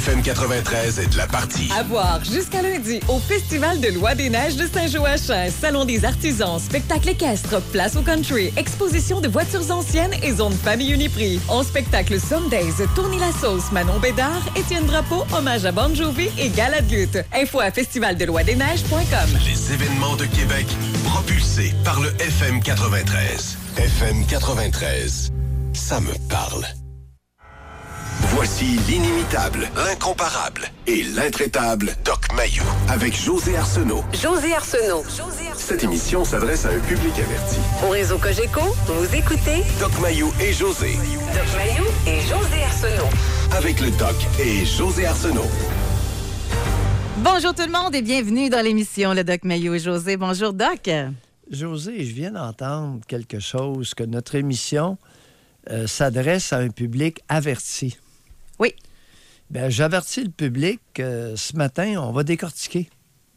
FM 93 est de la partie. À voir jusqu'à lundi au Festival de l'Oie des Neiges de Saint-Joachim. Salon des artisans, spectacle équestre, place au country, exposition de voitures anciennes et zone famille Uniprix. En spectacle Sundays, Tourny la sauce, Manon Bédard, Étienne Drapeau, hommage à Bon Jovi et Gala de lutte. Info à festivaldeloidesneiges.com. Les événements de Québec propulsés par le FM 93. FM 93, ça me parle. Voici l'inimitable, l'incomparable et l'intraitable Doc Mayou avec José Arsenault. José Arsenault. Cette émission s'adresse à un public averti. Au réseau Cogeco, vous écoutez Doc Mayou et José. Doc Mayou et José Arsenault. Avec le Doc et José Arsenault. Bonjour tout le monde et bienvenue dans l'émission Le Doc Mayou et José. Bonjour Doc. José, je viens d'entendre quelque chose, que notre émission s'adresse à un public averti. Oui. Bien, j'avertis le public ce matin, on va décortiquer.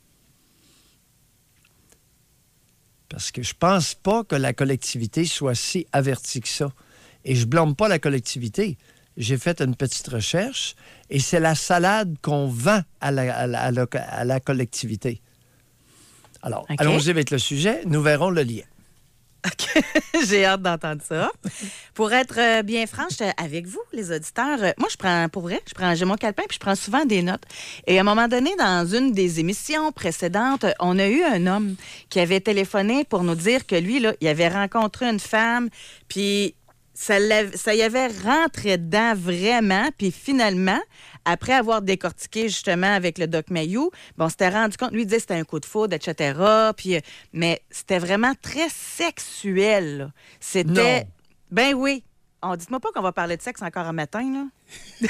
Parce que je pense pas que la collectivité soit si avertie que ça. Et je blâme pas la collectivité. J'ai fait une petite recherche et c'est la salade qu'on vend à la collectivité. Alors, OK. Allons-y avec le sujet. Nous verrons le lien. OK. J'ai hâte d'entendre ça. Pour être bien franche avec vous, les auditeurs, moi, j'ai mon calepin puis je prends souvent des notes. Et à un moment donné, dans une des émissions précédentes, on a eu un homme qui avait téléphoné pour nous dire que lui, là, il avait rencontré une femme, puis ça y avait rentré dedans vraiment, puis finalement, après avoir décortiqué justement avec le Doc Mayou, on s'était rendu compte, lui il disait que c'était un coup de foudre, etc. Puis, mais c'était vraiment très sexuel. Là. C'était... Non. Ben oui. Dites-moi pas qu'on va parler de sexe encore un matin, là.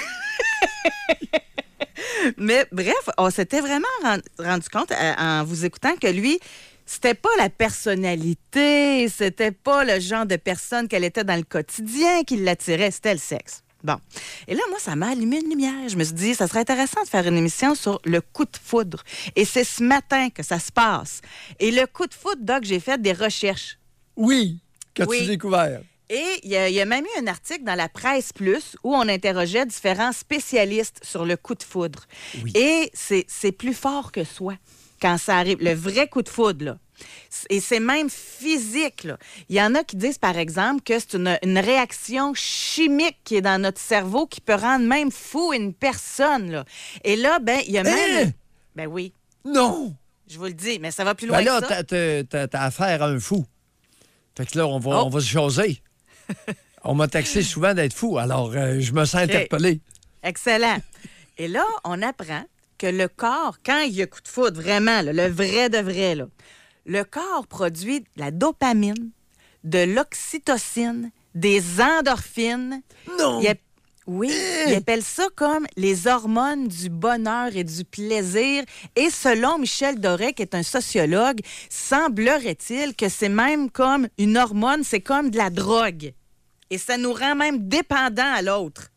Mais bref, on s'était vraiment rendu compte en vous écoutant que lui... C'était pas la personnalité, c'était pas le genre de personne qu'elle était dans le quotidien qui l'attirait, c'était le sexe. Bon. Et là, moi, ça m'a allumé une lumière. Je me suis dit, ça serait intéressant de faire une émission sur le coup de foudre. Et c'est ce matin que ça se passe. Et le coup de foudre, Doc, j'ai fait des recherches. Oui, qu'as-tu Oui. découvert? Et il y a même eu un article dans la Presse Plus où on interrogeait différents spécialistes sur le coup de foudre. Oui. Et c'est plus fort que soi quand ça arrive. Le vrai coup de foudre, là. Et c'est même physique, là. Il y en a qui disent, par exemple, que c'est une réaction chimique qui est dans notre cerveau qui peut rendre même fou une personne, là. Et là, ben, il y a même... Ben oui, Non! je vous le dis, mais ça va plus loin Ben là, que ça. t'as affaire à un fou. Fait que là, on va se jaser. On m'a taxé souvent d'être fou, alors je me sens interpellé. Excellent. Et là, on apprend que le corps, quand il y a coup de foudre, vraiment, là, le vrai de vrai, là, le corps produit de la dopamine, de l'oxytocine, des endorphines. Non! Oui, il appelle ça comme les hormones du bonheur et du plaisir. Et selon Michel Doré, qui est un sociologue, semblerait-il que c'est même comme une hormone, c'est comme de la drogue. Et ça nous rend même dépendants à l'autre.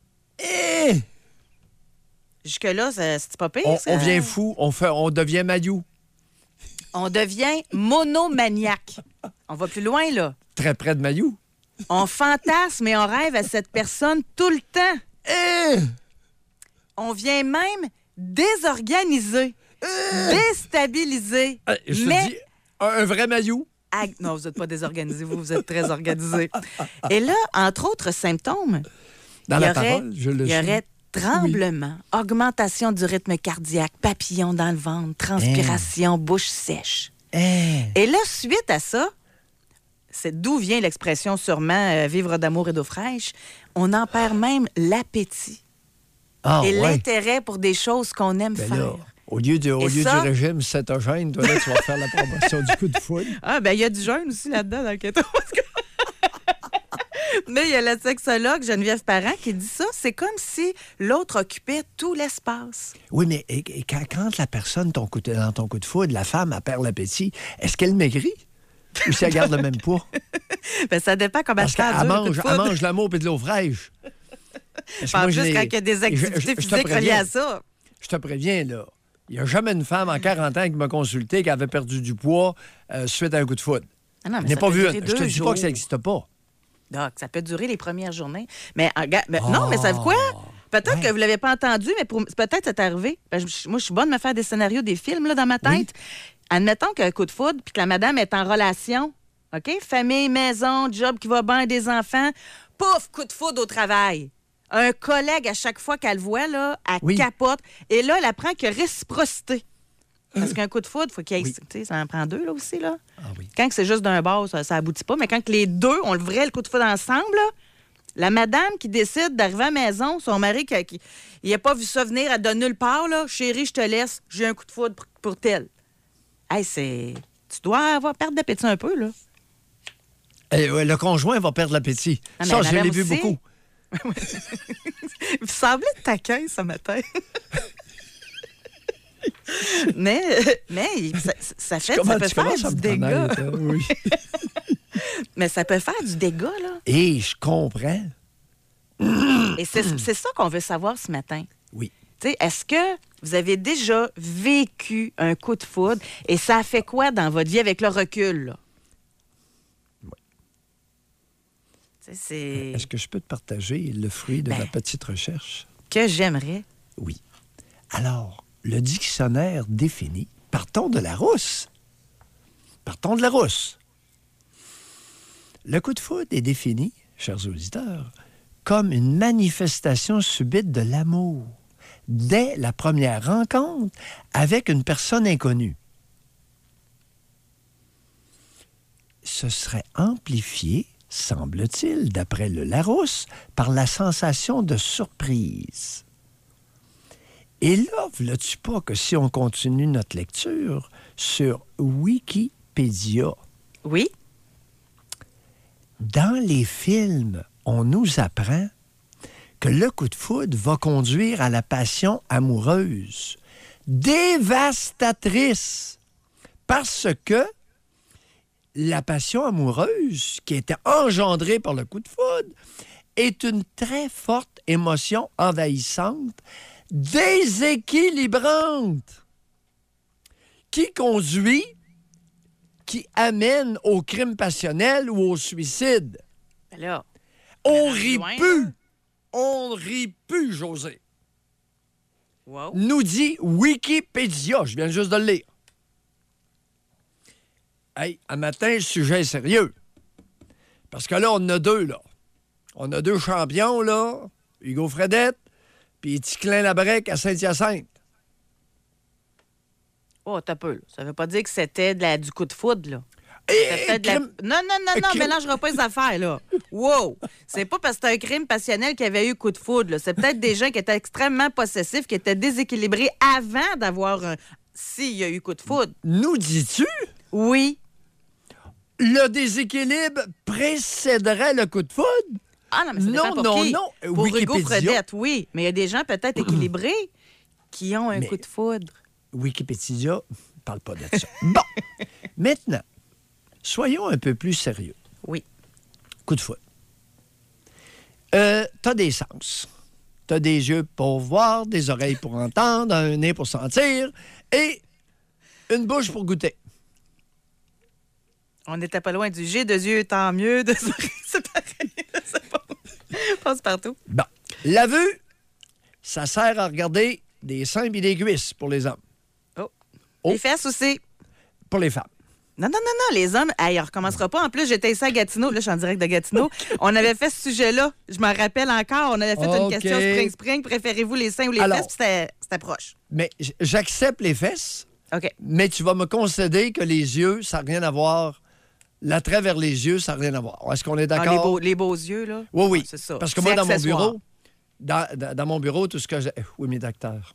Jusque-là, c'est pas pire, ça? On devient fou, on devient Mayou. On devient monomaniaque. On va plus loin, là. Très près de Mayou. On fantasme et on rêve à cette personne tout le temps. On vient même désorganisé, déstabilisé. Je te dis, un vrai Mayou. Non, vous n'êtes pas désorganisé, vous êtes très organisé. Et là, entre autres symptômes, Dans il y la aurait, parole, je le il y suis. aurait tremblement, augmentation du rythme cardiaque, papillons dans le ventre, transpiration, bouche sèche. Et là, suite à ça, c'est d'où vient l'expression sûrement vivre d'amour et d'eau fraîche, on en perd même l'appétit et l'intérêt pour des choses qu'on aime Ben faire. là, au lieu du régime cétogène, toi, là, tu vas faire la promotion du coup de foudre. Ah, ben il y a du jeûne aussi là-dedans dans le keto. Mais il y a la sexologue Geneviève Parent qui dit ça. C'est comme si l'autre occupait tout l'espace. Oui, mais quand la personne dans ton coup de foudre, la femme, elle perd l'appétit, est-ce qu'elle maigrit? Ou si elle garde le même poids? Ben, ça dépend comment Parce qu'elle mange l'amour et de l'eau fraîche. Parce que En moi, plus, quand il y a des activités te physiques reliées à ça. Je te préviens, là. Il n'y a jamais une femme en 40 ans qui m'a consulté qui avait perdu du poids suite à un coup de foudre. Ah non, mais Je n'ai ça pas peut vu. durer Je te 2 dis pas que ça n'existe pas. Donc, ça peut durer les premières journées. Mais, non, mais savez-vous quoi? Peut-être Ouais. que vous ne l'avez pas entendu, mais peut-être c'est arrivé. Moi, je suis bonne de me faire des scénarios, des films là, dans ma tête. Oui. Admettons qu'il y a un coup de foudre puis que la madame est en relation. OK? Famille, maison, job qui va bien, des enfants. Pouf, coup de foudre au travail. Un collègue, à chaque fois qu'elle le voit, là, elle Oui. capote. Et là, elle apprend qu'il y a réciprocité. Parce qu'un coup de foudre, il faut qu'il y ait... Oui. Tu sais, ça en prend deux, là, aussi, là. Ah oui. Quand c'est juste d'un bord, ça aboutit pas. Mais quand les deux ont le coup de foudre ensemble, là, la madame qui décide d'arriver à la maison, son mari qui il n'a pas vu ça venir, elle donne nulle part, là. Chérie, je te laisse, j'ai un coup de foudre pour tel. Hey, tu dois avoir perdre d'appétit un peu, là. Le conjoint va perdre l'appétit. Ah, mais Ça, la je l'ai madame vu aussi. beaucoup. Vous semblez taquin ce matin. mais ça peut Tu faire commences à du me dégât. connaître, hein? Oui. Mais ça peut faire du dégât, là. Et je comprends. Et c'est ça qu'on veut savoir ce matin. Oui. Tu sais, est-ce que vous avez déjà vécu un coup de foudre et ça a fait quoi dans votre vie avec le recul, là? Oui. Tu sais, c'est Est-ce que je peux te partager le fruit de Ben. ma petite recherche? que j'aimerais. Oui. Alors, le dictionnaire définit, partons de la rousse. Partons de la rousse. Le coup de foudre est défini, chers auditeurs, comme une manifestation subite de l'amour dès la première rencontre avec une personne inconnue. Ce serait amplifié, semble-t-il, d'après le Larousse, par la sensation de surprise. Et là, veux-tu pas que si on continue notre lecture sur Wikipédia, Oui? dans les films, on nous apprend que le coup de foudre va conduire à la passion amoureuse, dévastatrice, parce que la passion amoureuse qui était engendrée par le coup de foudre est une très forte émotion envahissante, déséquilibrante, qui amène au crime passionnel ou au suicide. Ben là, On ben, rit loin, plus. là. On rit plus, José. Wow. Nous dit Wikipédia. Je viens juste de le lire. Hey, un matin, le sujet est sérieux. Parce que là, on en a deux, là. On a deux champions, là. Hugo Fredette, puis Ticlin Labrec à Saint-Hyacinthe. Oh, t'as peu. Là. Ça veut pas dire que c'était du coup de foudre, là. Et, C'était peut-être de la- crime- Non, crime- mélangerai pas les affaires, là. Wow! C'est pas parce que c'était un crime passionnel qu'il y avait eu coup de foudre, là. C'est peut-être des gens qui étaient extrêmement possessifs, qui étaient déséquilibrés avant d'avoir s'il y a eu coup de foudre. Nous dis-tu, Oui. le déséquilibre précéderait le coup de foudre? Ah non, mais ça Non, dépend pour non, qui. non. Pour Hugo Wikipédia. Fredette, oui. Mais il y a des gens peut-être équilibrés qui ont un Mais- coup de foudre. Wikipédia ne parle pas de ça. Bon, maintenant, soyons un peu plus sérieux. Oui. Coup de foudre. T'as des sens. T'as des yeux pour voir, des oreilles pour entendre, un nez pour sentir et une bouche pour goûter. On n'était pas loin du G, de yeux, tant mieux. De... C'est pareil. C'est pas... Passe partout. Bon, la vue, ça sert à regarder des seins et des cuisses pour les hommes. Oh. Oh. Les fesses aussi. Pour les femmes. Non, les hommes, hey, on recommencera pas. En plus, j'étais ici à Gatineau. Là, je suis en direct de Gatineau. On avait fait ce sujet-là. Je m'en rappelle encore. On avait fait une OK. question spring. Préférez-vous les seins ou les Alors. fesses? Puis c'était proche. Mais j'accepte les fesses, OK. mais tu vas me concéder que les yeux, ça n'a rien à voir. L'attrait vers les yeux, ça n'a rien à voir. Est-ce qu'on est Ah, d'accord? les beaux yeux, là. Oui, oui. Ah, c'est ça. Parce que C'est moi, dans mon accessoire. bureau, dans mon bureau, tout ce que j'ai... Oui, mais docteur,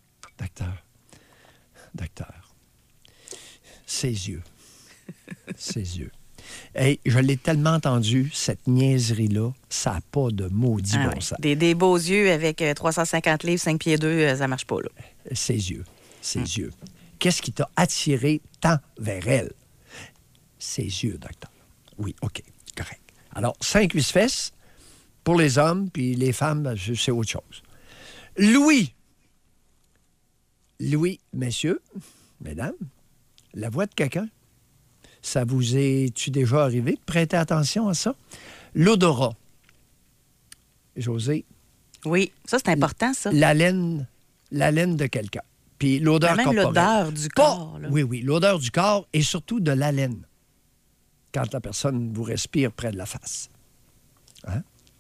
ses yeux. Ses yeux. Hey, je l'ai tellement entendu, cette niaiserie-là, ça n'a pas de maudit Ah bon ouais. sens. Des beaux yeux avec 350 livres, 5 pieds 2, ça marche pas, là. Ses yeux. Yeux. Qu'est-ce qui t'a attiré tant vers elle? Ses yeux, docteur. Oui, OK, correct. Alors, 5-8 fesses pour les hommes, puis les femmes, ben, c'est autre chose. Louis, messieurs, mesdames, la voix de quelqu'un, ça vous est-tu déjà arrivé? Prêtez attention à ça. L'odorat. José, Oui, ça, c'est important, ça. l'haleine de quelqu'un. Puis l'odeur Même corporelle. l'odeur du corps. Là. Oui, l'odeur du corps et surtout de l'haleine quand la personne vous respire près de la face. Hein?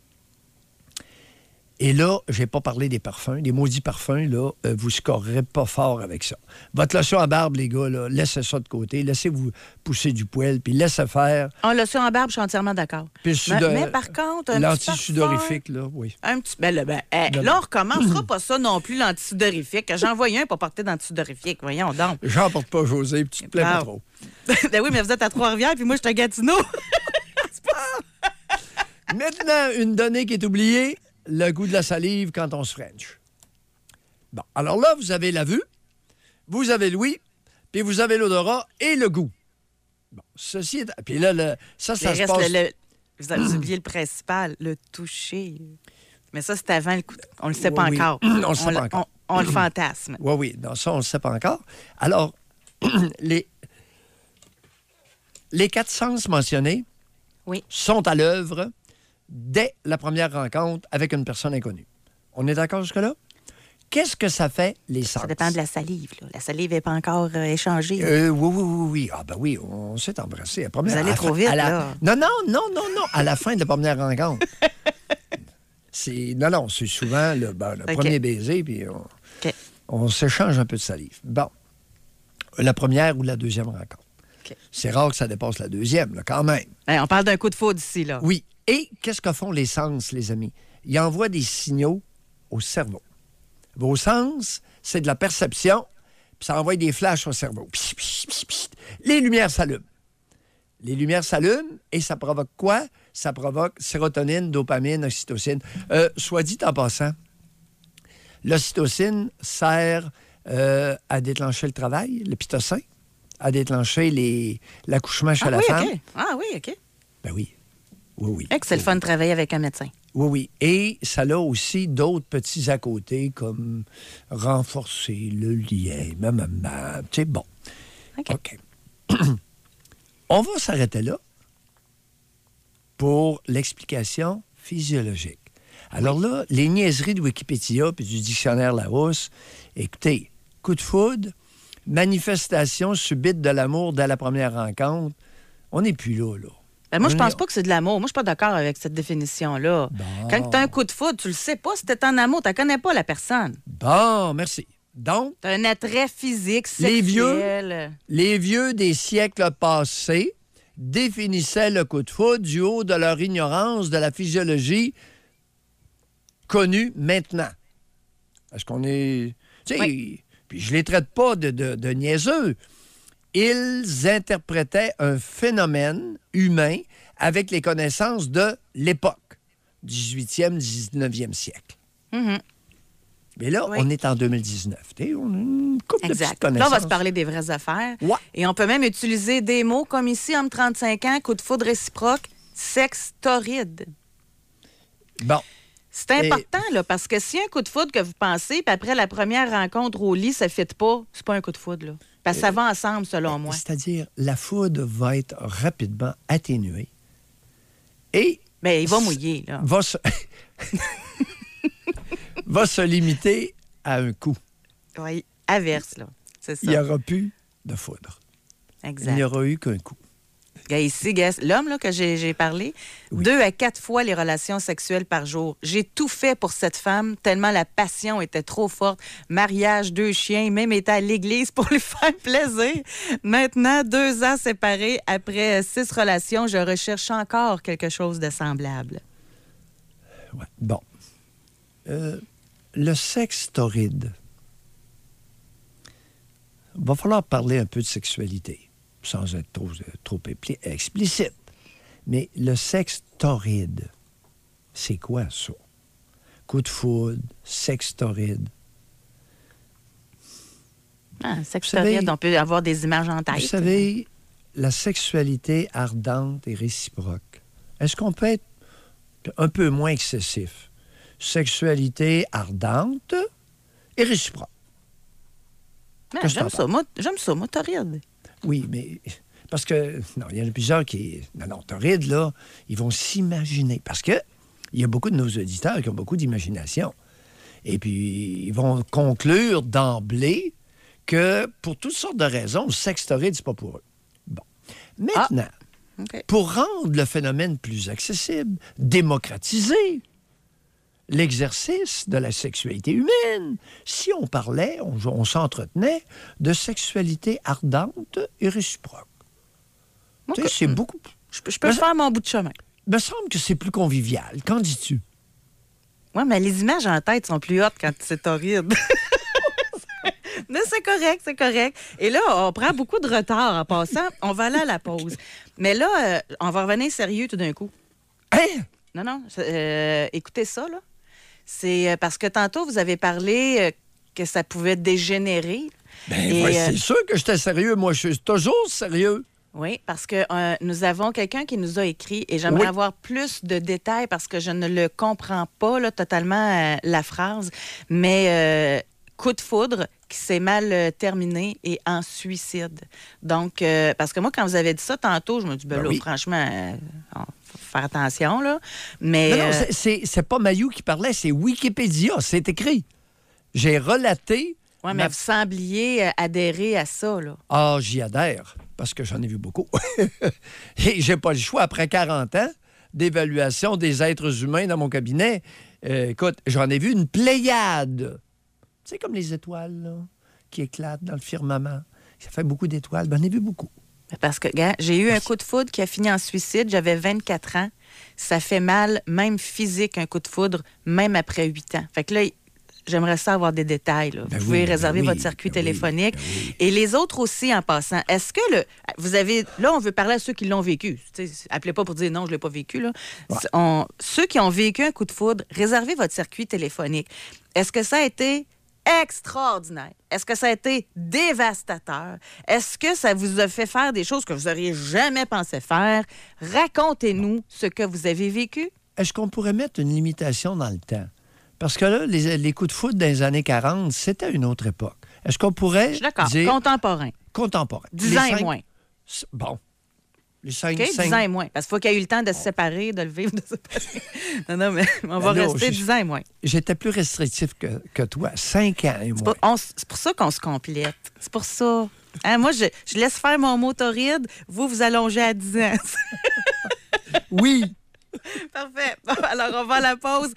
Et là, je n'ai pas parlé des parfums. Les maudits parfums, là, vous ne scorerez pas fort avec ça. Votre lotion à barbe, les gars, là, laissez ça de côté. Laissez-vous pousser du poil, puis laissez faire. En lotion à barbe, je suis entièrement d'accord. Mais par contre, un petit l'antisudorifique, là, oui. Un petit... là, on recommencera pas ça non plus, l'antisudorifique. J'en envoyé un pour porter d'antisudorifique. Voyons donc. J'en porte pas, José, puis tu te plais pas trop. Ben oui, mais vous êtes à Trois-Rivières, puis moi, je suis à Gatineau. Maintenant, une donnée qui est oubliée. Le goût de la salive quand on se French. Bon, alors là, vous avez la vue, vous avez l'ouïe, puis vous avez l'odorat et le goût. Bon, ceci est... Puis là, ça se passe... Vous avez oublié le principal, le toucher. Mais ça, c'est avant le coup. On le sait pas encore. On le sait pas encore. On le fantasme. Oui. Non, ça, on le sait pas encore. Alors, les 4 sens mentionnés sont à l'œuvre dès la première rencontre avec une personne inconnue. On est d'accord jusque-là? Qu'est-ce que ça fait, les sens? Ça dépend de la salive. Là. La salive n'est pas encore échangée. Oui. Ah ben oui, on s'est embrassé. Vous allez trop vite, là. Non. À la fin de la première rencontre. C'est souvent le premier baiser, puis on s'échange un peu de salive. Bon. La première ou la deuxième rencontre. Okay. C'est rare que ça dépasse la deuxième, là, quand même. On parle d'un coup de foudre ici, là. Oui. Et qu'est-ce que font les sens, les amis? Ils envoient des signaux au cerveau. Vos sens, c'est de la perception, puis ça envoie des flashs au cerveau. Les lumières s'allument. Les lumières s'allument et ça provoque quoi? Ça provoque sérotonine, dopamine, oxytocine. Soit dit en passant, l'oxytocine sert à déclencher le travail, le pitocin, à déclencher l'accouchement chez la femme. Okay. Ah oui, OK. Ben oui. Oui. C'est le fun de travailler avec un médecin. Oui. Et ça a aussi d'autres petits à côté, comme renforcer le lien, tu sais, bon. OK. On va s'arrêter là pour l'explication physiologique. Alors là, les niaiseries de Wikipédia puis du dictionnaire Larousse, écoutez, coup de foudre, manifestation subite de l'amour dès la première rencontre, on n'est plus là. Moi, je pense pas que c'est de l'amour. Moi, je suis pas d'accord avec cette définition-là. Bon. Quand tu as un coup de foudre, tu le sais pas si tu es en amour, tu ne connais pas la personne. Bon, merci. Donc, tu as un attrait physique, sexuel. Les vieux des siècles passés définissaient le coup de foudre du haut de leur ignorance de la physiologie connue maintenant. Est-ce qu'on est... Tu sais, puis je les traite pas de niaiseux. Ils interprétaient un phénomène humain avec les connaissances de l'époque, 18e, 19e siècle. Mm-hmm. Mais là, on est en 2019. On a une couple de petites connaissances. Là, on va se parler des vraies affaires. Ouais. Et on peut même utiliser des mots comme ici, homme 35 ans, coup de foudre réciproque, sexe torride. Bon. C'est important, là, parce que si un coup de foudre que vous pensez, puis après la première rencontre au lit, ça ne fit pas, c'est pas un coup de foudre, là. Parce que ça va ensemble, selon moi. C'est-à-dire, la foudre va être rapidement atténuée et... Bien, il va mouiller, là. Va se limiter à un coup. Oui, averse, là. C'est ça. Il n'y aura plus de foudre. Exact. Il n'y aura eu qu'un coup. Ici, l'homme là, que j'ai parlé, 2 à 4 fois les relations sexuelles par jour. J'ai tout fait pour cette femme, tellement la passion était trop forte. Mariage, 2 chiens, même été à l'église pour lui faire plaisir. Maintenant, 2 ans séparés, après 6 relations, je recherche encore quelque chose de semblable. Ouais. Bon. Le sexe torride. Il va falloir parler un peu de sexualité. Sans être trop explicite. Mais le sexe torride, c'est quoi ça? Coup de foudre, sexe torride. Sexe torride, on peut avoir des images en tête. Vous savez, la sexualité ardente et réciproque. Est-ce qu'on peut être un peu moins excessif? Sexualité ardente et réciproque. J'aime ça, moi, torride. Oui, mais parce que, non, il y en a plusieurs qui... Non, torrides, là, ils vont s'imaginer. Parce que il y a beaucoup de nos auditeurs qui ont beaucoup d'imagination. Et puis, ils vont conclure d'emblée que, pour toutes sortes de raisons, le sexe torride, c'est pas pour eux. Bon. Maintenant, pour rendre le phénomène plus accessible, démocratiser l'exercice de la sexualité humaine, si on parlait, on s'entretenait de sexualité ardente et réciproque. Tu sais, c'est beaucoup... Je peux faire mon bout de chemin. Il me semble que c'est plus convivial. Qu'en dis-tu? Oui, mais les images en tête sont plus hautes quand c'est torride. Mais c'est correct. Et là, on prend beaucoup de retard en passant. On va aller à la pause. Mais là, on va revenir sérieux tout d'un coup. Hein? Non. Écoutez ça, là. C'est parce que tantôt, vous avez parlé que ça pouvait dégénérer. C'est sûr que j'étais sérieux. Moi, je suis toujours sérieux. Oui, parce que nous avons quelqu'un qui nous a écrit et j'aimerais avoir plus de détails parce que je ne le comprends pas là, totalement la phrase. Mais coup de foudre qui s'est mal terminé et en suicide. Donc, parce que moi, quand vous avez dit ça tantôt, je me dis, franchement, faut faire attention, là. Mais, non, c'est pas Mayou qui parlait, c'est Wikipédia, c'est écrit. J'ai relaté... Oui, mais vous sembliez adhérer à ça, là. Ah, j'y adhère, parce que j'en ai vu beaucoup. Et j'ai pas le choix, après 40 ans d'évaluation des êtres humains dans mon cabinet. Écoute, j'en ai vu une pléiade. Tu sais, comme les étoiles, là, qui éclatent dans le firmament. Ça fait beaucoup d'étoiles. J'en ai vu beaucoup. Parce que, gars, j'ai eu un coup de foudre qui a fini en suicide. J'avais 24 ans. Ça fait mal, même physique, un coup de foudre, même après 8 ans. Fait que là, j'aimerais ça avoir des détails. Là. Vous pouvez réserver votre circuit téléphonique. Et les autres aussi, en passant. Est-ce que vous avez... Là, on veut parler à ceux qui l'ont vécu. T'sais, appelez pas pour dire non, je l'ai pas vécu. Là. Ouais. Ceux qui ont vécu un coup de foudre, réservez votre circuit téléphonique. Est-ce que ça a été extraordinaire? Est-ce que ça a été dévastateur? Est-ce que ça vous a fait faire des choses que vous n'auriez jamais pensé faire? Racontez-nous ce que vous avez vécu. Est-ce qu'on pourrait mettre une limitation dans le temps? Parce que là, les coups de foudre dans les années 40, c'était une autre époque. Est-ce qu'on pourrait Je suis d'accord. dire... Contemporain. 10 ans et moins. Bon. Les 5... OK, 10 ans et moins. Parce qu'il faut qu'il y ait eu le temps de se séparer, de le vivre, de se séparer. Non, mais on va rester 10 ans et moins. J'étais plus restrictif que toi. 5 ans et moins. C'est pour ça qu'on se complète. C'est pour ça. Hein, moi, je laisse faire mon mot torride. Vous allongez à 10 ans. Oui. Parfait. Bon, alors, on va à la pause.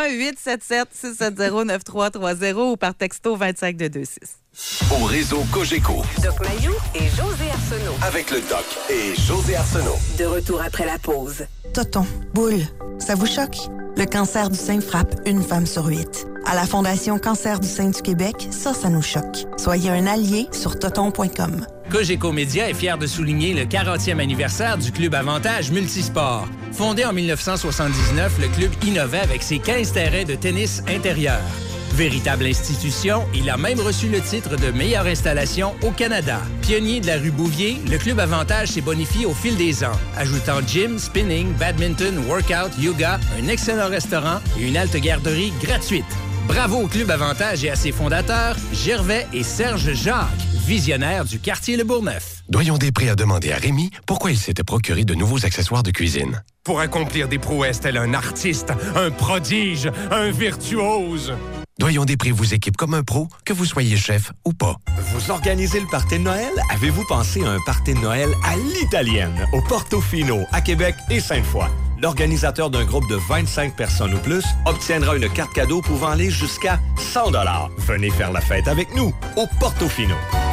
1-877-670-9330 ou par texto 25226. Au réseau Cogeco. Doc Mayou et José Arsenault. Avec le Doc et José Arsenault. De retour après la pause. Toton, boule, ça vous choque? Le cancer du sein frappe une femme sur 8. À la Fondation Cancer du sein du Québec, ça nous choque. Soyez un allié sur toton.com. Cogeco Média est fier de souligner le 40e anniversaire du Club Avantage Multisport. Fondé en 1979, le club innovait avec ses 15 terrains de tennis intérieur. Véritable institution, il a même reçu le titre de meilleure installation au Canada. Pionnier de la rue Bouvier, le Club Avantage s'est bonifié au fil des ans, ajoutant gym, spinning, badminton, workout, yoga, un excellent restaurant et une halte garderie gratuite. Bravo au Club Avantage et à ses fondateurs, Gervais et Serge Jacques, visionnaires du quartier Le Bourgneuf. Doyon-Després a demandé à Rémi pourquoi il s'était procuré de nouveaux accessoires de cuisine. Pour accomplir des prouesses tel un artiste, un prodige, un virtuose. Doyon-Després vous équipe comme un pro, que vous soyez chef ou pas. Vous organisez le party de Noël? Avez-vous pensé à un party de Noël à l'italienne, au Portofino, à Québec et Sainte-Foy? L'organisateur d'un groupe de 25 personnes ou plus obtiendra une carte cadeau pouvant aller jusqu'à 100 $. Venez faire la fête avec nous au Portofino.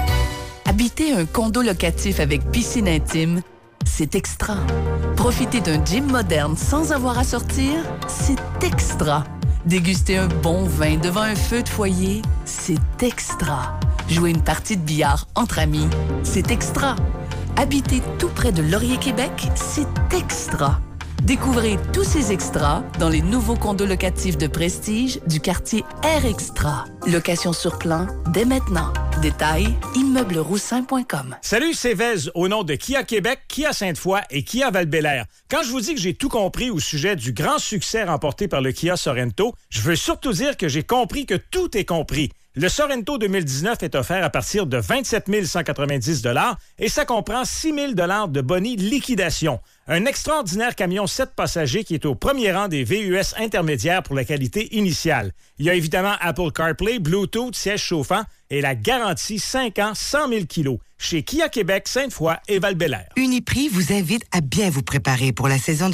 Habiter un condo locatif avec piscine intime, c'est extra. Profiter d'un gym moderne sans avoir à sortir, c'est extra. Déguster un bon vin devant un feu de foyer, c'est extra. Jouer une partie de billard entre amis, c'est extra. Habiter tout près de Laurier-Québec, c'est extra. Découvrez tous ces extras dans les nouveaux condos locatifs de prestige du quartier Air Extra. Location sur plan dès maintenant. Détails, immeublesroussin.com. Salut, c'est Vez, au nom de Kia Québec, Kia Sainte-Foy et Kia Val-Bélair. Quand je vous dis que j'ai tout compris au sujet du grand succès remporté par le Kia Sorento, je veux surtout dire que j'ai compris que tout est compris. Le Sorento 2019 est offert à partir de 27 190 $ et ça comprend 6 000 $ de boni liquidation. Un extraordinaire camion 7 passagers qui est au premier rang des VUS intermédiaires pour la qualité initiale. Il y a évidemment Apple CarPlay, Bluetooth, siège chauffant et la garantie 5 ans, 100 000 kilos. Chez Kia Québec, Sainte-Foy et Val-Bélair. Uniprix vous invite à bien vous préparer pour la saison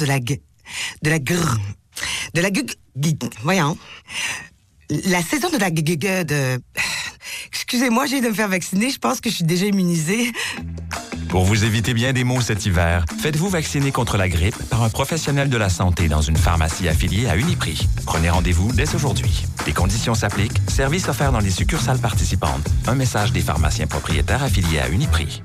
La saison de la Excusez-moi, j'ai de me faire vacciner. Je pense que je suis déjà immunisée. Pour vous éviter bien des maux cet hiver, faites-vous vacciner contre la grippe par un professionnel de la santé dans une pharmacie affiliée à Uniprix. Prenez rendez-vous dès aujourd'hui. Les conditions s'appliquent. Service offert dans les succursales participantes. Un message des pharmaciens propriétaires affiliés à Uniprix.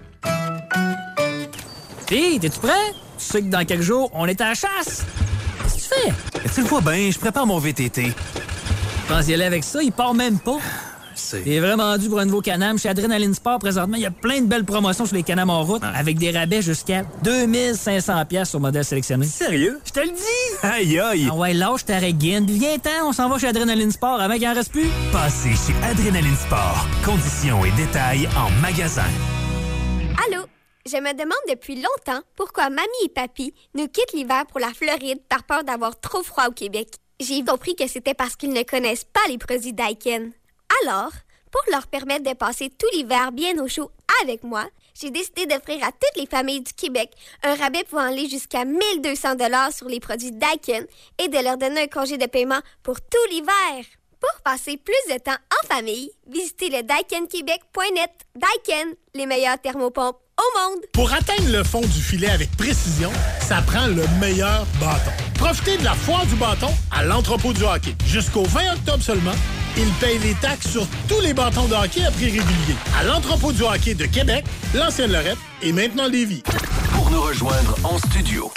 Hé, t'es-tu prêt? Tu sais que dans quelques jours, on est à la chasse. Qu'est-ce que tu fais? Tu le vois bien, je prépare mon VTT. Je pense y aller avec ça, il part même pas. Il est vraiment dû pour un nouveau Can-Am. Chez Adrenaline Sport, présentement, il y a plein de belles promotions sur les Can-Am en route, avec des rabais jusqu'à 2500$ sur modèle sélectionné. Sérieux? Je te le dis! Aïe aïe! Ah ouais, lâche ta Regain, puis viens-t'en, on s'en va chez Adrenaline Sport avant qu'il en reste plus. Passez chez Adrenaline Sport. Conditions et détails en magasin. Allô? Je me demande depuis longtemps pourquoi mamie et papy nous quittent l'hiver pour la Floride par peur d'avoir trop froid au Québec. J'ai compris que c'était parce qu'ils ne connaissent pas les produits Daikin. Alors, pour leur permettre de passer tout l'hiver bien au chaud avec moi, j'ai décidé d'offrir à toutes les familles du Québec un rabais pouvant aller jusqu'à 1 200 $ sur les produits Daikin et de leur donner un congé de paiement pour tout l'hiver. Pour passer plus de temps en famille, visitez le daikinquebec.net. Daikin, les meilleurs thermopompes au monde. Pour atteindre le fond du filet avec précision, ça prend le meilleur bâton. Profitez de la foire du bâton à l'entrepôt du hockey. Jusqu'au 20 octobre seulement, ils payent les taxes sur tous les bâtons de hockey à prix régulier. À l'entrepôt du hockey de Québec, l'ancienne-Lorette et maintenant Lévis. Pour nous rejoindre en studio,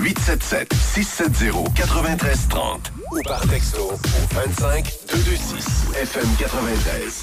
1-877-670-9330 ou par texto au 25-226 FM 93.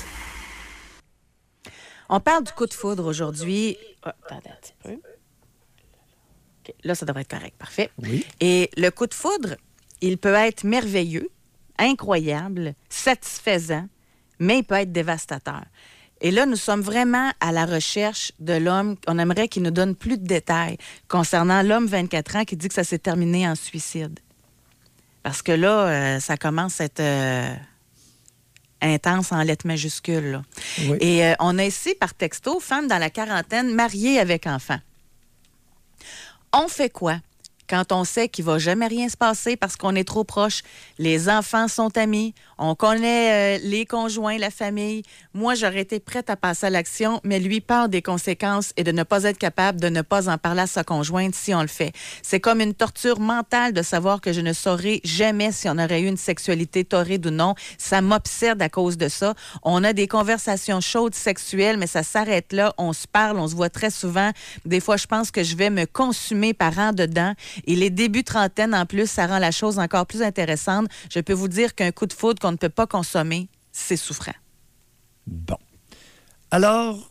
On parle du coup de foudre aujourd'hui. Oh, attendez un petit peu. Okay, là, ça devrait être correct. Parfait. Oui. Et le coup de foudre, il peut être merveilleux, incroyable, satisfaisant, mais il peut être dévastateur. Et là, nous sommes vraiment à la recherche de l'homme. On aimerait qu'il nous donne plus de détails concernant l'homme 24 ans qui dit que ça s'est terminé en suicide. Parce que là, ça commence à être intense en lettres majuscules. Là. Oui. Et on a ici, par texto, femme dans la quarantaine, mariée avec enfant. On fait quoi quand on sait qu'il ne va jamais rien se passer parce qu'on est trop proche? Les enfants sont amis, on connaît les conjoints, la famille. Moi, j'aurais été prête à passer à l'action, mais lui peur des conséquences et de ne pas être capable de ne pas en parler à sa conjointe si on le fait. C'est comme une torture mentale de savoir que je ne saurais jamais si on aurait eu une sexualité torride ou non. Ça m'obsède à cause de ça. On a des conversations chaudes sexuelles, mais ça s'arrête là. On se parle, on se voit très souvent. Des fois, je pense que je vais me consumer par en dedans. Et les débuts trentaine, en plus, ça rend la chose encore plus intéressante. Je peux vous dire qu'un coup de foudre qu'on ne peut pas consommer, c'est souffrant. Bon. Alors,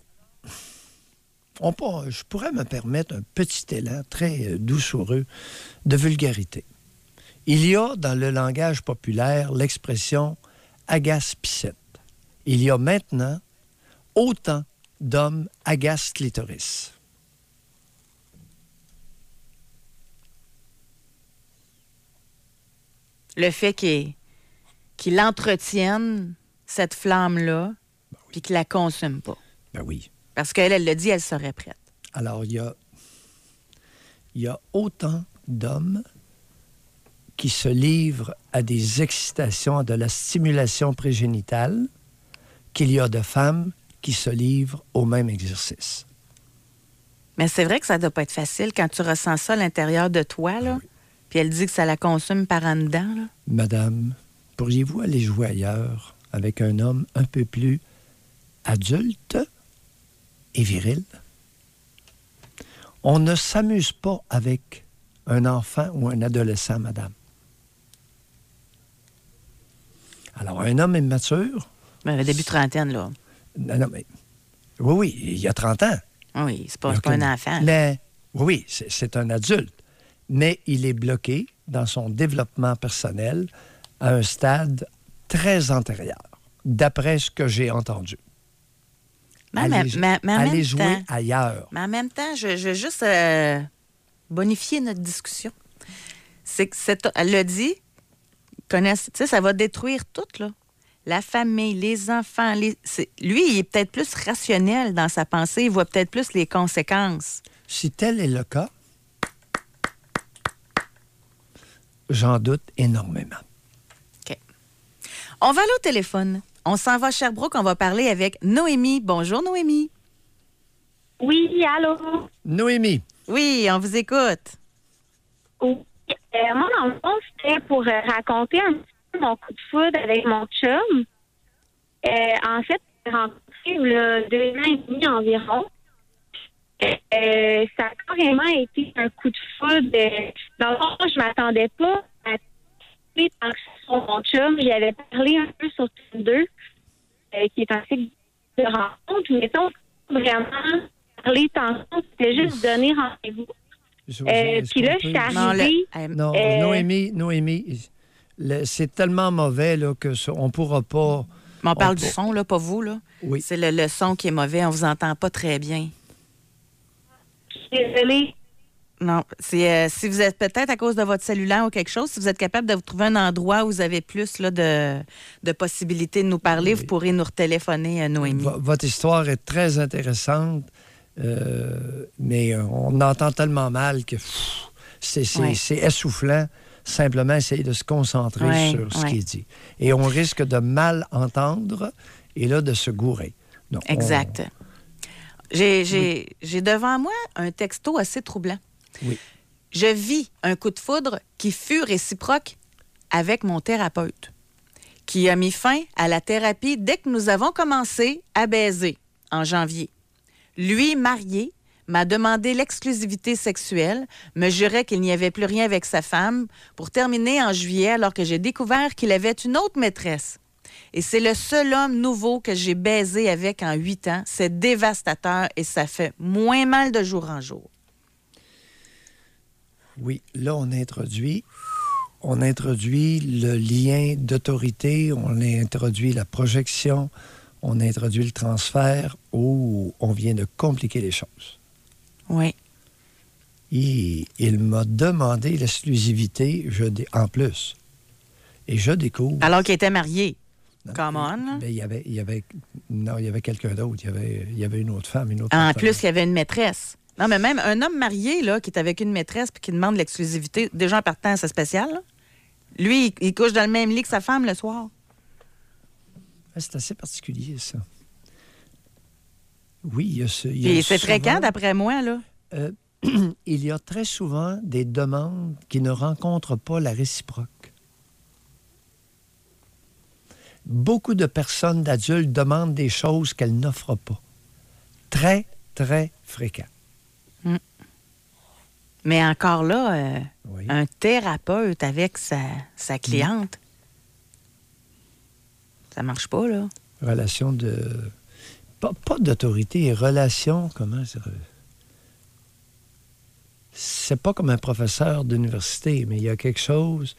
je pourrais me permettre un petit élan très doucereux de vulgarité. Il y a dans le langage populaire l'expression « agace-pissette ». Il y a maintenant autant d'hommes agace-clitoris. Le fait qu'il entretienne cette flamme-là, puis qu'il la consomme pas. Ben oui. Parce qu'elle le dit, elle serait prête. Alors, il y a autant d'hommes qui se livrent à des excitations, à de la stimulation prégénitale, qu'il y a de femmes qui se livrent au même exercice. Mais c'est vrai que ça doit pas être facile quand tu ressens ça à l'intérieur de toi, là. Oui. Puis elle dit que ça la consomme par en dedans, là. Madame, pourriez-vous aller jouer ailleurs avec un homme un peu plus adulte et viril? On ne s'amuse pas avec un enfant ou un adolescent, madame. Alors, un homme immature... Mais début trentaine, là. Non, mais... Oui, il y a 30 ans. Oui, c'est pas un enfant. Mais, oui, c'est un adulte. Mais il est bloqué dans son développement personnel à un stade très antérieur. d'après ce que j'ai entendu. Allez jouer ailleurs. Mais en même temps, je veux juste bonifier notre discussion. C'est que elle l'a dit, ça va détruire tout, là. La famille, les enfants. Lui, il est peut-être plus rationnel dans sa pensée. Il voit peut-être plus les conséquences. Si tel est le cas, j'en doute énormément. OK. On va aller au téléphone. On s'en va à Sherbrooke. On va parler avec Noémie. Bonjour, Noémie. Oui, allô? Noémie. Oui, on vous écoute. Oui. Moi, dans le fond, c'était pour raconter un petit peu mon coup de foudre avec mon chum. En fait, j'ai rencontré il y a 2 ans et demi environ. Ça a carrément été un coup de foudre. Dans le fond, je m'attendais pas à parler tant que ça sur mon chum. J'y avais parlé un peu sur Tinder, qui est un site de rencontre. Mais sans vraiment parler tantôt, c'était juste donner rendez-vous. Puis là, je suis arrivée... Noémie, c'est tellement mauvais là, qu'on ne pourra pas... Mais on parle du son, là, pas vous, là. Oui. C'est le son qui est mauvais. On ne vous entend pas très bien. Désolée. Non, c'est si vous êtes peut-être à cause de votre cellulaire ou quelque chose, si vous êtes capable de vous trouver un endroit où vous avez plus là, de possibilités de nous parler, vous pourrez nous retéléphoner, Noémie. Votre histoire est très intéressante, mais on entend tellement mal que c'est essoufflant. Simplement essayer de se concentrer sur ce qui est dit. Et on risque de mal entendre et là, de se gourer. Donc, exact. J'ai devant moi un texto assez troublant. Oui. Je vis un coup de foudre qui fut réciproque avec mon thérapeute, qui a mis fin à la thérapie dès que nous avons commencé à baiser en janvier. Lui, marié, m'a demandé l'exclusivité sexuelle, me jurait qu'il n'y avait plus rien avec sa femme, pour terminer en juillet alors que j'ai découvert qu'il avait une autre maîtresse. Et c'est le seul homme nouveau que j'ai baisé avec en 8 ans. C'est dévastateur et ça fait moins mal de jour en jour. Oui, là, on introduit le lien d'autorité, on introduit la projection, on introduit le transfert. Oh, on vient de compliquer les choses. Oui. Il m'a demandé l'exclusivité en plus. Et je découvre... Alors qu'il était marié. Come on. Il y avait quelqu'un d'autre. Il y avait une autre femme, une autre En partenaire. plus, il y avait une maîtresse. Non, mais même un homme marié là, qui est avec une maîtresse puis qui demande l'exclusivité, déjà en partant, c'est spécial. Là. Lui, il couche dans le même lit que sa femme le soir. C'est assez particulier, ça. Oui, il y a ce... Et c'est fréquent, d'après moi, là. Il y a très souvent des demandes qui ne rencontrent pas la réciproque. Beaucoup de personnes, d'adultes, demandent des choses qu'elles n'offrent pas. Très, très fréquent. Mais encore là, un thérapeute avec sa cliente, ça marche pas, là. Relation de... Pas d'autorité, relation, comment ça... C'est pas comme un professeur d'université, mais il y a quelque chose...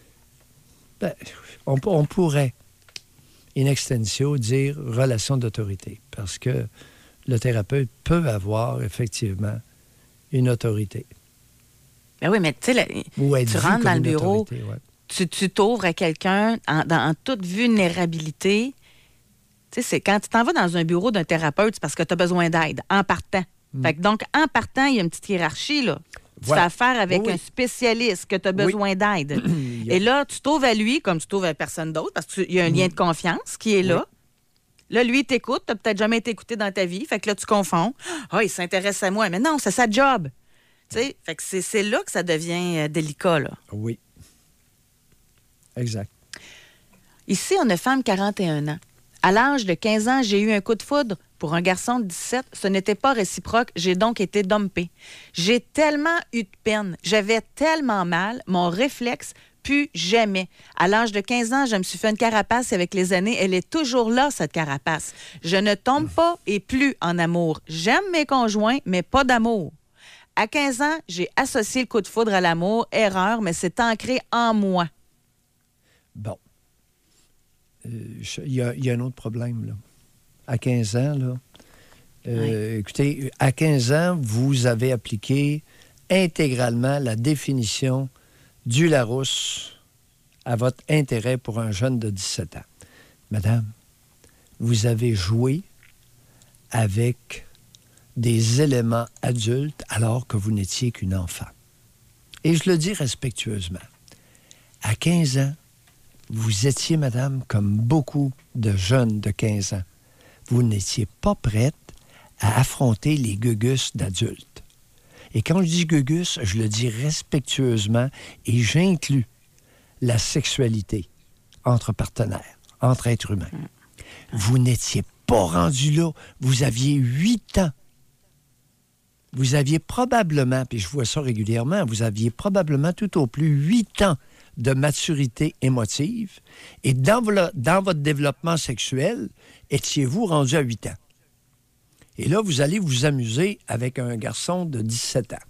on pourrait, in extensio, dire relation d'autorité, parce que le thérapeute peut avoir, effectivement, une autorité. Ben oui, mais tu sais, tu rentres dans le bureau, tu t'ouvres à quelqu'un en toute vulnérabilité. Tu sais, c'est quand tu t'en vas dans un bureau d'un thérapeute, c'est parce que tu as besoin d'aide, en partant. Fait que donc, en partant, il y a une petite hiérarchie, là. Tu fais affaire avec un spécialiste que tu as besoin d'aide. Et là, tu t'ouvres à lui comme tu t'ouvres à personne d'autre, parce qu'il y a un lien de confiance qui est là. Là, lui, il t'écoute. Tu n'as peut-être jamais été écouté dans ta vie. Fait que là, tu confonds. Ah, il s'intéresse à moi. Mais non, c'est sa job. Tu sais, fait que c'est là que ça devient délicat, là. Oui. Exact. Ici, on a femme 41 ans. À l'âge de 15 ans, j'ai eu un coup de foudre. Pour un garçon de 17, ce n'était pas réciproque. J'ai donc été dumpée. J'ai tellement eu de peine. J'avais tellement mal. Mon réflexe, plus jamais. À l'âge de 15 ans, je me suis fait une carapace et avec les années, elle est toujours là, cette carapace. Je ne tombe pas et plus en amour. J'aime mes conjoints, mais pas d'amour. À 15 ans, j'ai associé le coup de foudre à l'amour. Erreur, mais c'est ancré en moi. Bon. il y a un autre problème, là. À 15 ans, là, écoutez, à 15 ans, vous avez appliqué intégralement la définition du Larousse à votre intérêt pour un jeune de 17 ans. Madame, vous avez joué avec des éléments adultes alors que vous n'étiez qu'une enfant. Et je le dis respectueusement. À 15 ans, vous étiez, madame, comme beaucoup de jeunes de 15 ans. Vous n'étiez pas prête à affronter les gugus d'adultes. Et quand je dis gugus, je le dis respectueusement et j'inclus la sexualité entre partenaires, entre êtres humains. Vous n'étiez pas rendu là. Vous aviez 8 ans. Vous aviez probablement, puis je vois ça régulièrement, vous aviez probablement tout au plus 8 ans de maturité émotive. Et dans votre développement sexuel, étiez-vous rendu à 8 ans. Et là, vous allez vous amuser avec un garçon de 17 ans.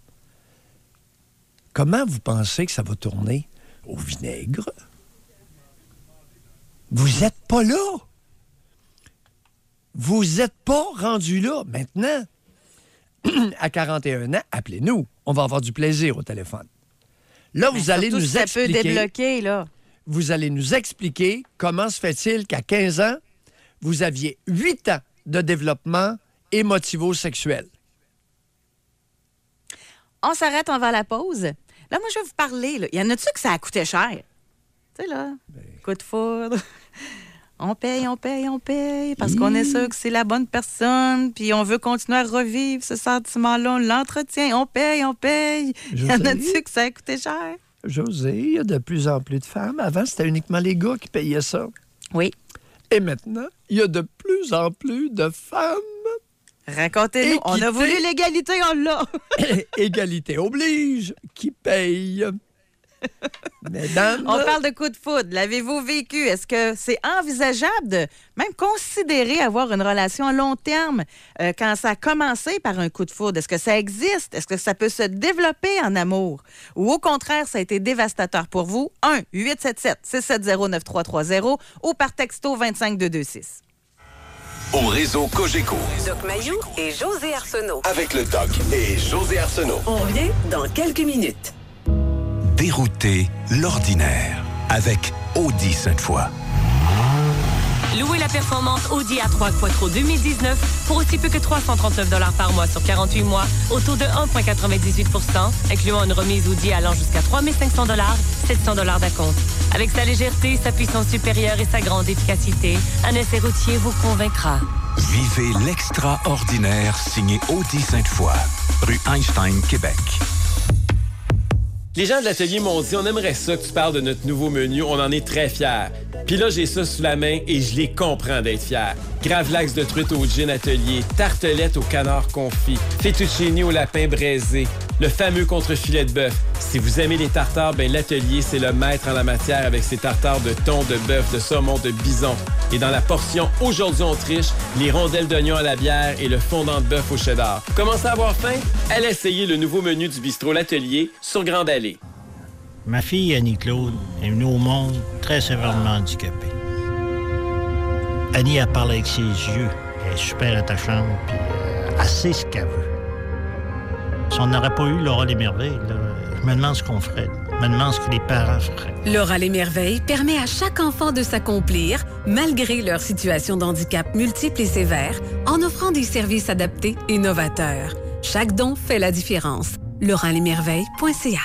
Comment vous pensez que ça va tourner au vinaigre? Vous n'êtes pas là. Vous n'êtes pas rendu là. Maintenant, à 41 ans, appelez-nous. On va avoir du plaisir au téléphone. Là, vous allez nous expliquer... Ça peut débloquer, là. Vous allez nous expliquer comment se fait-il qu'à 15 ans, vous aviez 8 ans de développement émotivo-sexuel. On s'arrête, on va à la pause. Là, moi, je vais vous parler. Là. Il y en a-tu que ça a coûté cher? Tu sais, là, coup de foudre. On paye, parce qu'on est sûr que c'est la bonne personne, puis on veut continuer à revivre ce sentiment-là, on l'entretient, on paye. Il y en a-tu que ça a coûté cher? José, il y a de plus en plus de femmes. Avant, c'était uniquement les gars qui payaient ça. Oui. Et maintenant, il y a de plus en plus de femmes. Racontez-nous, on a voulu l'égalité, on l'a. Égalité oblige, qui paye. Mesdames... On parle de coup de foudre. L'avez-vous vécu? Est-ce que c'est envisageable de même considérer avoir une relation à long terme quand ça a commencé par un coup de foudre? Est-ce que ça existe? Est-ce que ça peut se développer en amour? Ou au contraire, ça a été dévastateur pour vous? 1-877-670-9330 ou par texto 25226. Au réseau Cogeco. Doc Mayou et José Arsenault. Avec le Doc et José Arsenault. On revient dans quelques minutes. Dérouter l'ordinaire avec Audi Sainte-Foy. Louez la performance Audi A3 Quattro 2019 pour aussi peu que 339 $ par mois sur 48 mois, au taux de 1,98 %, incluant une remise Audi allant jusqu'à 3 500 $, 700 $ d'acompte. Avec sa légèreté, sa puissance supérieure et sa grande efficacité, un essai routier vous convaincra. Vivez l'extraordinaire signé Audi Sainte-Foy, rue Einstein, Québec. Les gens de l'atelier m'ont dit, on aimerait ça que tu parles de notre nouveau menu, on en est très fiers. Puis là, j'ai ça sous la main et je les comprends d'être fiers. Gravlax de truite au gin atelier, tartelette au canard confit, fettuccine au lapin braisé, le fameux contre-filet de bœuf. Si vous aimez les tartares, ben l'atelier, c'est le maître en la matière avec ses tartares de thon, de bœuf, de saumon, de bison. Et dans la portion Aujourd'hui on triche, les rondelles d'oignon à la bière et le fondant de bœuf au cheddar. Commencez à avoir faim? Allez essayer le nouveau menu du bistrot L'Atelier sur Grande Allée. Ma fille Annie-Claude est venue au monde très sévèrement handicapée. Annie, elle parle avec ses yeux. Elle est super attachante, puis elle sait ce qu'elle veut. Si on n'aurait pas eu Laura les Merveilles, là, je me demande ce qu'on ferait. Je me demande ce que les parents feraient. Laura les Merveilles permet à chaque enfant de s'accomplir, malgré leur situation de handicap multiple et sévère, en offrant des services adaptés et novateurs. Chaque don fait la différence. lauralesmerveilles.ca.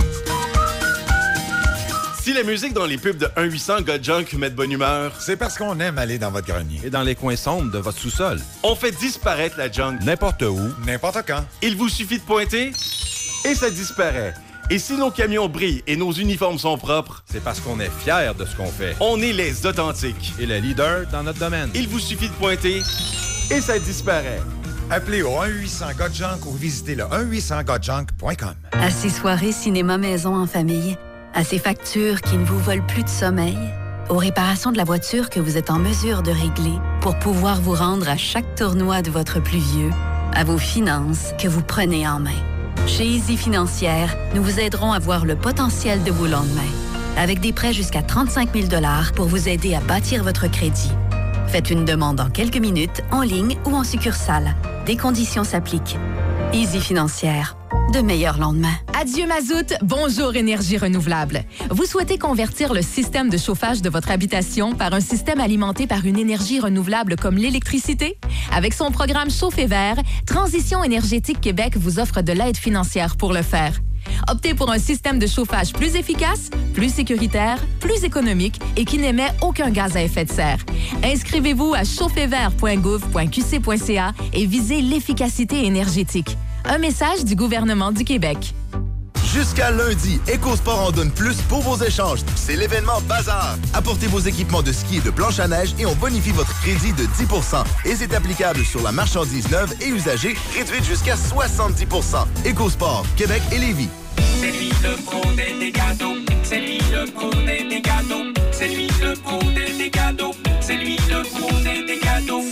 Si la musique dans les pubs de 1-800 Got Junk met de bonne humeur, c'est parce qu'on aime aller dans votre grenier. Et dans les coins sombres de votre sous-sol. On fait disparaître la junk n'importe où, n'importe quand. Il vous suffit de pointer et ça disparaît. Et si nos camions brillent et nos uniformes sont propres, c'est parce qu'on est fiers de ce qu'on fait. On est les authentiques. Et les leaders dans notre domaine. Il vous suffit de pointer et ça disparaît. Appelez au 1-800-GOT-JUNK ou visitez le 1-800-GOT-JUNK.com. À ces soirées cinéma-maison en famille, à ces factures qui ne vous volent plus de sommeil, aux réparations de la voiture que vous êtes en mesure de régler pour pouvoir vous rendre à chaque tournoi de votre plus vieux, à vos finances que vous prenez en main. Chez Easy Financière, nous vous aiderons à voir le potentiel de vos lendemains. avec des prêts jusqu'à 35 000 $ pour vous aider à bâtir votre crédit. Faites une demande en quelques minutes, en ligne ou en succursale. Des conditions s'appliquent. Easy Financière. De meilleurs lendemains. Adieu mazout, bonjour énergie renouvelable. Vous souhaitez convertir le système de chauffage de votre habitation par un système alimenté par une énergie renouvelable comme l'électricité? Avec son programme Chauffer Vert, Transition énergétique Québec vous offre de l'aide financière pour le faire. Optez pour un système de chauffage plus efficace, plus sécuritaire, plus économique et qui n'émet aucun gaz à effet de serre. Inscrivez-vous à chauffervert.gouv.qc.ca et visez l'efficacité énergétique. Un message du gouvernement du Québec. Jusqu'à lundi, EcoSport en donne plus pour vos échanges. C'est l'événement Bazar. Apportez vos équipements de ski et de planche à neige et on bonifie votre crédit de 10 % Et c'est applicable sur la marchandise neuve et usagée, réduite jusqu'à 70 % EcoSport, Québec et Lévis. C'est lui le pro des gâteaux. C'est lui le pro des gâteaux. C'est lui le pro des gâteaux. C'est lui le pro des gâteaux.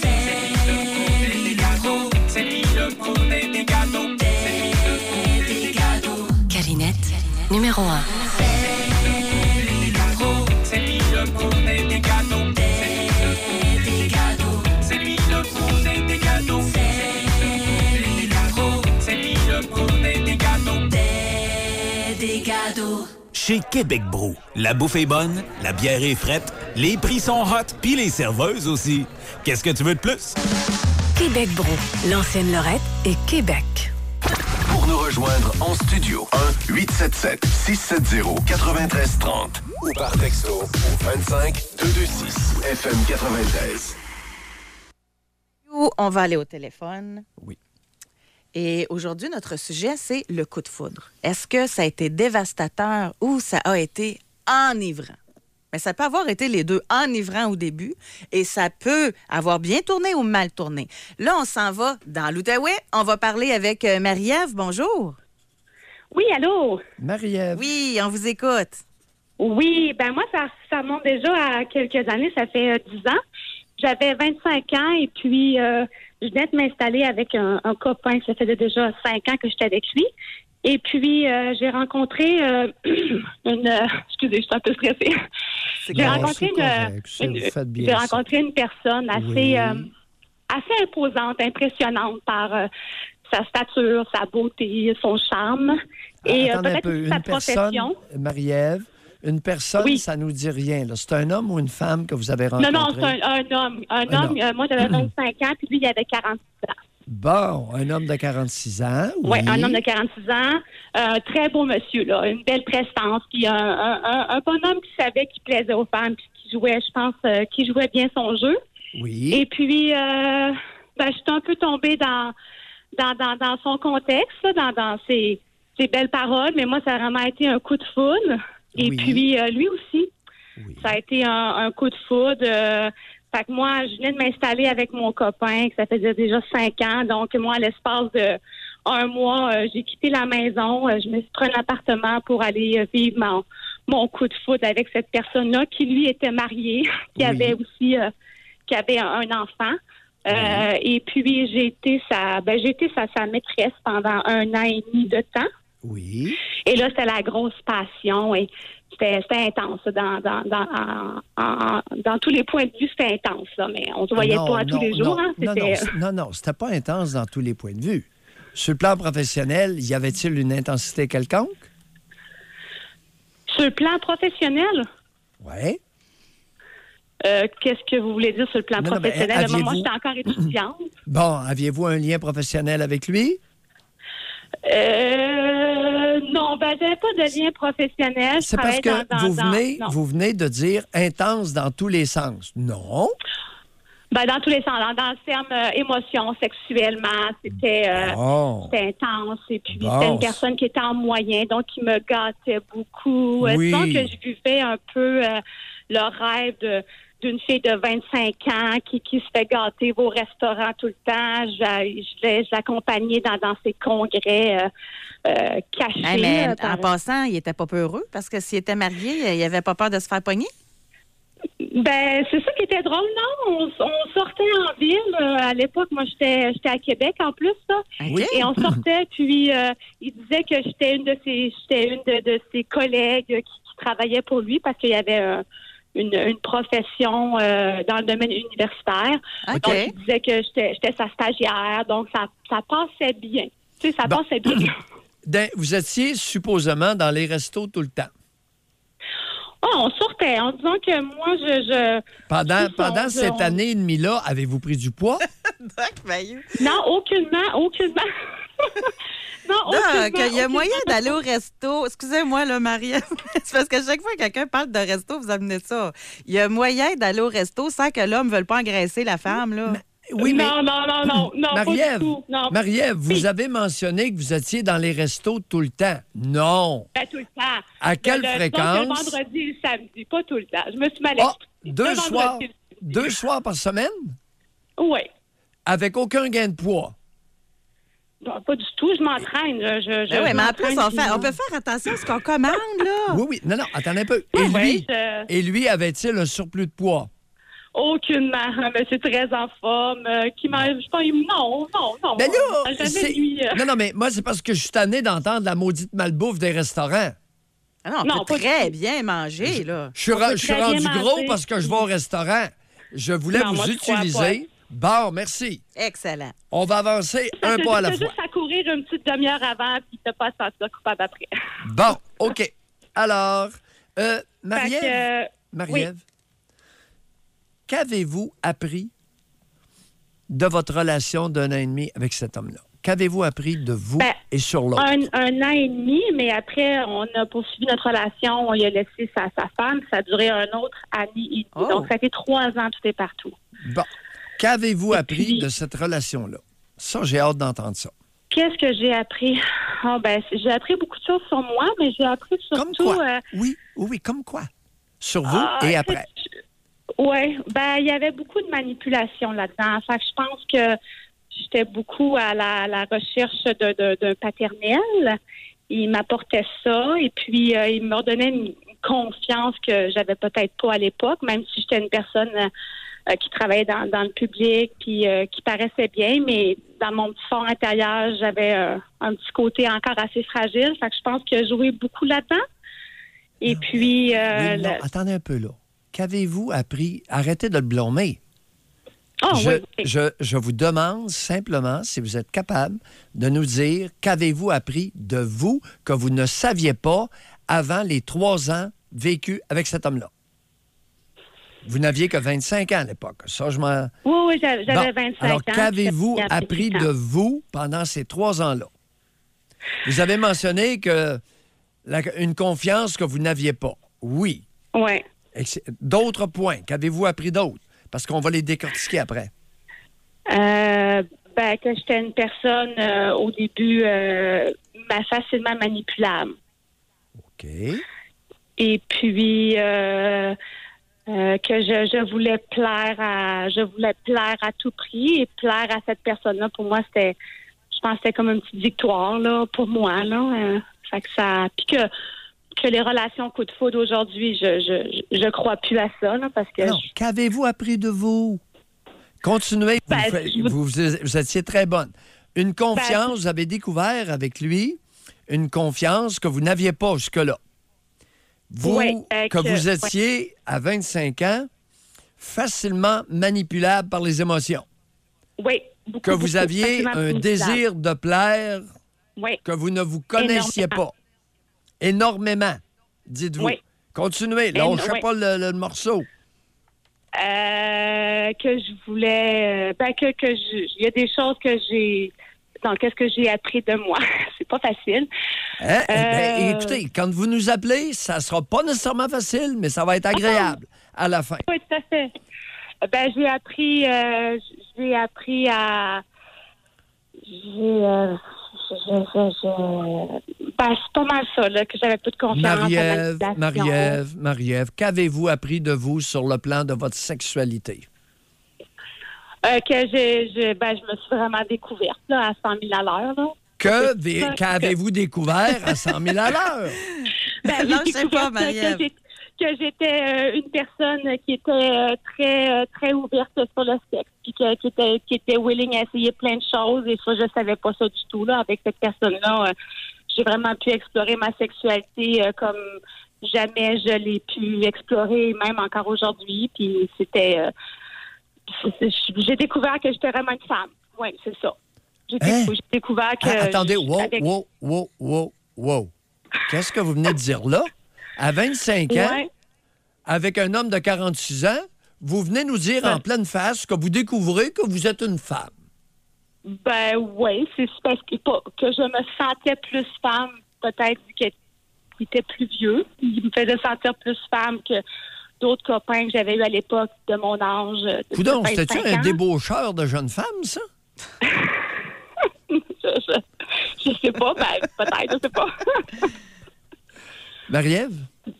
C'est lui le pro des gâteaux. Calinette, numéro 1. C'est lui le pro des gâteaux. C'est lui le pro des gâteaux. C'est lui le pro des gâteaux. Chez Québec Brou, la bouffe est bonne, la bière est frette, les prix sont hot, puis les serveuses aussi. Qu'est-ce que tu veux de plus? Québec Brou, l'ancienne Lorette et Québec. Pour nous rejoindre en studio, 1-877-670-9330 ou par texto au 25-226 FM 93. On va aller au téléphone. Oui. Et aujourd'hui, notre sujet, c'est le coup de foudre. Est-ce que ça a été dévastateur ou ça a été enivrant? Mais ça peut avoir été les deux, enivrant au début, et ça peut avoir bien tourné ou mal tourné. Là, on s'en va dans l'Outaouais. On va parler avec Marie-Ève. Bonjour. Oui, allô? Marie-Ève. Oui, on vous écoute. Oui, ben moi, ça remonte déjà à quelques années. Ça fait 10 ans. J'avais 25 ans et puis je venais de m'installer avec un copain. Ça faisait déjà 5 ans que j'étais avec lui. Et puis, j'ai rencontré excusez, je suis un peu stressée. J'ai rencontré une personne assez imposante, impressionnante par sa stature, sa beauté, son charme et peut-être sa profession. Marie-Ève, une personne, ça nous dit rien. Là. C'est un homme ou une femme que vous avez rencontré? Non, c'est un homme. Un homme. Moi, j'avais 25 ans, puis lui, il avait 46 ans. Bon, un homme de 46 ans. Oui, un homme de 46 ans. Un très beau monsieur, là. Une belle prestance. Puis un bonhomme qui savait qu'il plaisait aux femmes, puis qui jouait, je pense, qui jouait bien son jeu. Oui. Et puis, je suis un peu tombée dans son contexte, là, dans ses belles paroles, mais moi, ça a vraiment été un coup de foudre. Et puis, lui aussi, ça a été un coup de foudre. Fait que moi, je venais de m'installer avec mon copain, que ça faisait déjà 5 ans. Donc, moi, à l'espace de 1 mois, j'ai quitté la maison. Je me suis pris un appartement pour aller vivre mon coup de foudre avec cette personne-là qui, lui, était marié, qui avait aussi qui avait un enfant. Et puis, j'ai été sa maîtresse pendant 1 an et demi de temps. Oui. Et là, c'était la grosse passion et c'était intense. Dans tous les points de vue, c'était intense, là, mais on ne se voyait pas tous les jours. Non, c'était pas intense dans tous les points de vue. Sur le plan professionnel, y avait-il une intensité quelconque? Sur le plan professionnel? Oui. Qu'est-ce que vous voulez dire sur le plan professionnel? Moi, j'étais encore étudiante. Bon, aviez-vous un lien professionnel avec lui? Non, j'avais pas de lien professionnel. C'est parce que vous venez de dire intense dans tous les sens. Non. Dans tous les sens. Dans le terme émotion, sexuellement, c'était intense. Et puis, c'était une personne qui était en moyen, donc qui me gâtait beaucoup. Donc, je vivais un peu le rêve d'une fille de 25 ans qui se fait gâter au restaurant tout le temps. Je l'accompagnais dans ses congrès cachés. Mais en passant, il était pas peu heureux parce que s'il était marié, il avait pas peur de se faire pogner? C'est ça qui était drôle, non? On sortait en ville. À l'époque, moi, j'étais à Québec en plus, ça. Okay. Et on sortait, puis il disait que j'étais une de ses collègues qui travaillais pour lui parce qu'il y avait une profession dans le domaine universitaire. OK. Donc, il disait que j'étais sa stagiaire, donc ça passait bien. Tu sais, ça passait bien. Vous étiez supposément dans les restos tout le temps. On sortait en disant que moi, je Pendant cette année et demie-là, avez-vous pris du poids? Non, aucunement. Donc, il y a moyen d'aller au resto. Excusez-moi, là, Marie-Ève. C'est parce que chaque fois que quelqu'un parle de resto, vous amenez ça. Il y a moyen d'aller au resto sans que l'homme ne veuille pas engraisser la femme, là. Oui, mais... Non, Marie-Ève, pas du tout. Non. Marie-Ève, vous avez mentionné que vous étiez dans les restos tout le temps. Non. Ben, tout le temps. À quelle fréquence? Le vendredi et le samedi, pas tout le temps. Je me suis mal expliquée. Deux soirs par semaine? Oui. Avec aucun gain de poids? Non, pas du tout. Je m'entraîne. Oui, mais en plus, on peut faire attention à ce qu'on commande, là. Oui. Non, attendez un peu. Et lui, avait-il un surplus de poids? Aucunement. Monsieur très en forme, qui mange pas. Non. Mais là, non, mais moi, c'est parce que je suis tanné d'entendre la maudite malbouffe des restaurants. Ah non, on peut très bien manger, là. Je suis rendu gros parce que je vais au restaurant. Je voulais vous utiliser. Bon, merci. Excellent. On va avancer un pas à la fois. C'est juste à courir une petite demi-heure avant, puis t'as pas à se sentir coupable après. Bon, OK. Alors, Marie-Ève, oui. Qu'avez-vous appris de votre relation d'un an et demi avec cet homme-là? Qu'avez-vous appris de vous et sur l'autre? Un an et demi, mais après, on a poursuivi notre relation. Il a laissé sa femme. Ça a duré un autre année et demi. Oh. Donc, ça fait 3 ans, tout est partout. Bon. Qu'avez-vous appris de cette relation-là? Ça, j'ai hâte d'entendre ça. Qu'est-ce que j'ai appris? J'ai appris beaucoup de choses sur moi, mais j'ai appris surtout... Comme quoi? Oui, comme quoi? Sur vous et après. Oui, il y avait beaucoup de manipulation là-dedans. Fait que je pense que j'étais beaucoup à la recherche d'un paternel. Il m'apportait ça et puis il me redonnait une confiance que j'avais peut-être pas à l'époque, même si j'étais une personne qui travaillait dans le public puis qui paraissait bien, mais dans mon petit fort intérieur, j'avais un petit côté encore assez fragile. Fait que je pense qu'il a joué beaucoup là-dedans. Et puis... attendez un peu, là. Qu'avez-vous appris? Arrêtez de le blâmer. Je vous demande simplement si vous êtes capable de nous dire qu'avez-vous appris de vous que vous ne saviez pas avant les 3 ans vécus avec cet homme-là. Vous n'aviez que 25 ans à l'époque. Ça, je m'en... Oui, j'avais 25 ans. Alors, qu'avez-vous appris de vous pendant ces 3 ans-là? Vous avez mentionné une confiance que vous n'aviez pas. Oui. Oui. D'autres points. Qu'avez-vous appris d'autres? Parce qu'on va les décortiquer après. Que j'étais une personne, au début, facilement manipulable. OK. Et puis, que je voulais plaire à tout prix. Et plaire à cette personne-là, pour moi, je pense que c'était comme une petite victoire, là, pour moi, là. Fait que ça... Puis que les relations coup de foudre aujourd'hui, je crois plus à ça, là, parce que... Non, qu'avez-vous appris de vous? Continuez, vous étiez très bonne. Une confiance, vous avez découvert avec lui, une confiance que vous n'aviez pas jusque-là. Vous étiez, à 25 ans, facilement manipulable par les émotions. Oui, beaucoup. Que vous aviez un désir de plaire que vous ne vous connaissiez pas. Énormément, dites-vous. Oui. Continuez, lâchez pas le morceau. Que je voulais... il y a des choses que j'ai... Donc, qu'est-ce que j'ai appris de moi? C'est pas facile. Écoutez, quand vous nous appelez, ça sera pas nécessairement facile, mais ça va être agréable à la fin. Oui, tout à fait. J'ai appris à... c'est pas mal ça, là, que j'avais peu de confiance. Marie-Ève, qu'avez-vous appris de vous sur le plan de votre sexualité? Je me suis vraiment découverte là, à 100 000 à l'heure. Là. Qu'avez-vous découvert à 100 000 à l'heure? Je sais pas, Marie-Ève. Que j'étais une personne qui était très très ouverte sur le sexe, puis qui était willing à essayer plein de choses, et ça, je savais pas ça du tout. Là. Avec cette personne-là, j'ai vraiment pu explorer ma sexualité comme jamais je l'ai pu explorer, même encore aujourd'hui. Puis c'était... j'ai découvert que j'étais vraiment une femme. Oui, c'est ça. J'ai découvert que... attendez, wow. Qu'est-ce que vous venez de dire là? À 25 ans, avec un homme de 46 ans, vous venez nous dire en pleine face que vous découvrez que vous êtes une femme. Ben oui, c'est parce que je me sentais plus femme, peut-être qu'il était plus vieux. Il me faisait sentir plus femme que d'autres copains que j'avais eu à l'époque de mon âge. Coudonc, c'était-tu un débaucheur de jeunes femmes, ça? Je sais pas, ben peut-être, je sais pas. Marie-Ève,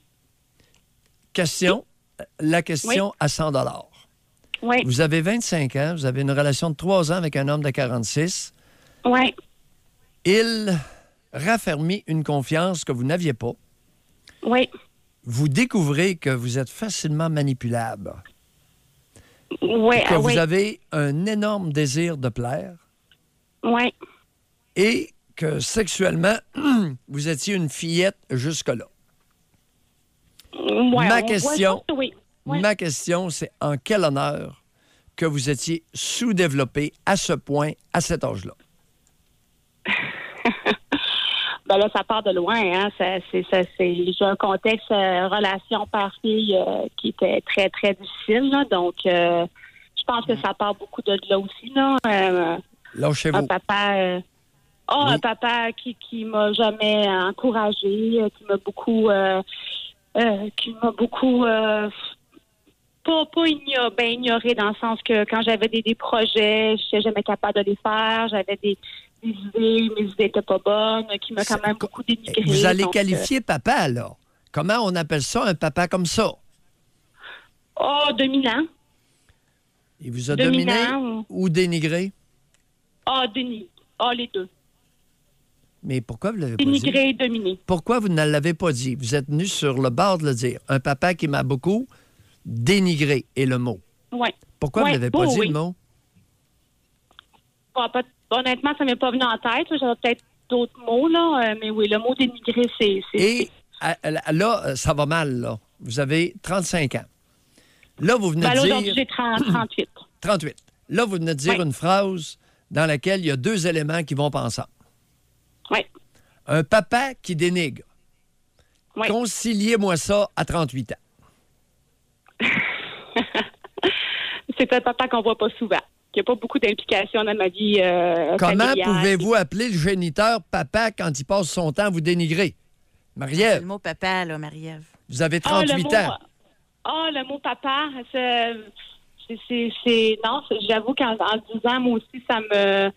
la question à 100 $. Oui. Vous avez 25 ans, vous avez une relation de 3 ans avec un homme de 46. Oui. Il raffermit une confiance que vous n'aviez pas. Oui. Vous découvrez que vous êtes facilement manipulable. Oui. Que vous avez un énorme désir de plaire. Oui. Et que sexuellement, vous étiez une fillette jusque-là. Ouais, Ma question, c'est en quel honneur que vous étiez sous-développé à ce point, à cet âge-là? Ben là, ça part de loin. Hein? J'ai un contexte relation père-fille qui était très, très difficile. Là. Donc, je pense que ça part beaucoup de là aussi. Lâchez-vous. Un papa... un papa qui m'a jamais encouragé, qui m'a beaucoup pas ignoré dans le sens que quand j'avais des projets, je n'étais jamais capable de les faire. J'avais des idées, mes idées n'étaient pas bonnes, qui m'a quand même beaucoup dénigré. Vous allez qualifier papa, là. Comment on appelle ça, un papa comme ça? Dominant. Il vous a dominé ou dénigré? Les deux. Mais pourquoi vous l'avez pas dit? Dénigré et dominé. Pourquoi vous ne l'avez pas dit? Vous êtes venu sur le bord de le dire. Un papa qui m'a beaucoup dénigré est le mot. Oui. Pourquoi vous ne l'avez pas dit, le mot? Honnêtement, ça ne m'est pas venu en tête. J'avais peut-être d'autres mots, là. Mais oui, le mot dénigré, c'est... Et là, ça va mal, là. Vous avez 35 ans. Là, vous venez de dire... aujourd'hui, j'ai 38. 38. Là, vous venez de dire une phrase dans laquelle il y a deux éléments qui vont pas ensemble. Oui. Un papa qui dénigre. Oui. Conciliez-moi ça à 38 ans. C'est un papa qu'on voit pas souvent. Il n'y a pas beaucoup d'implications dans ma vie Comment familiale. pouvez-vous appeler le géniteur papa quand il passe son temps à vous dénigrer? Marie-Ève. C'est le mot papa, là, Marie-Ève. Vous avez 38 ans. Le mot papa, non, j'avoue qu'en 10 ans, moi aussi, ça me...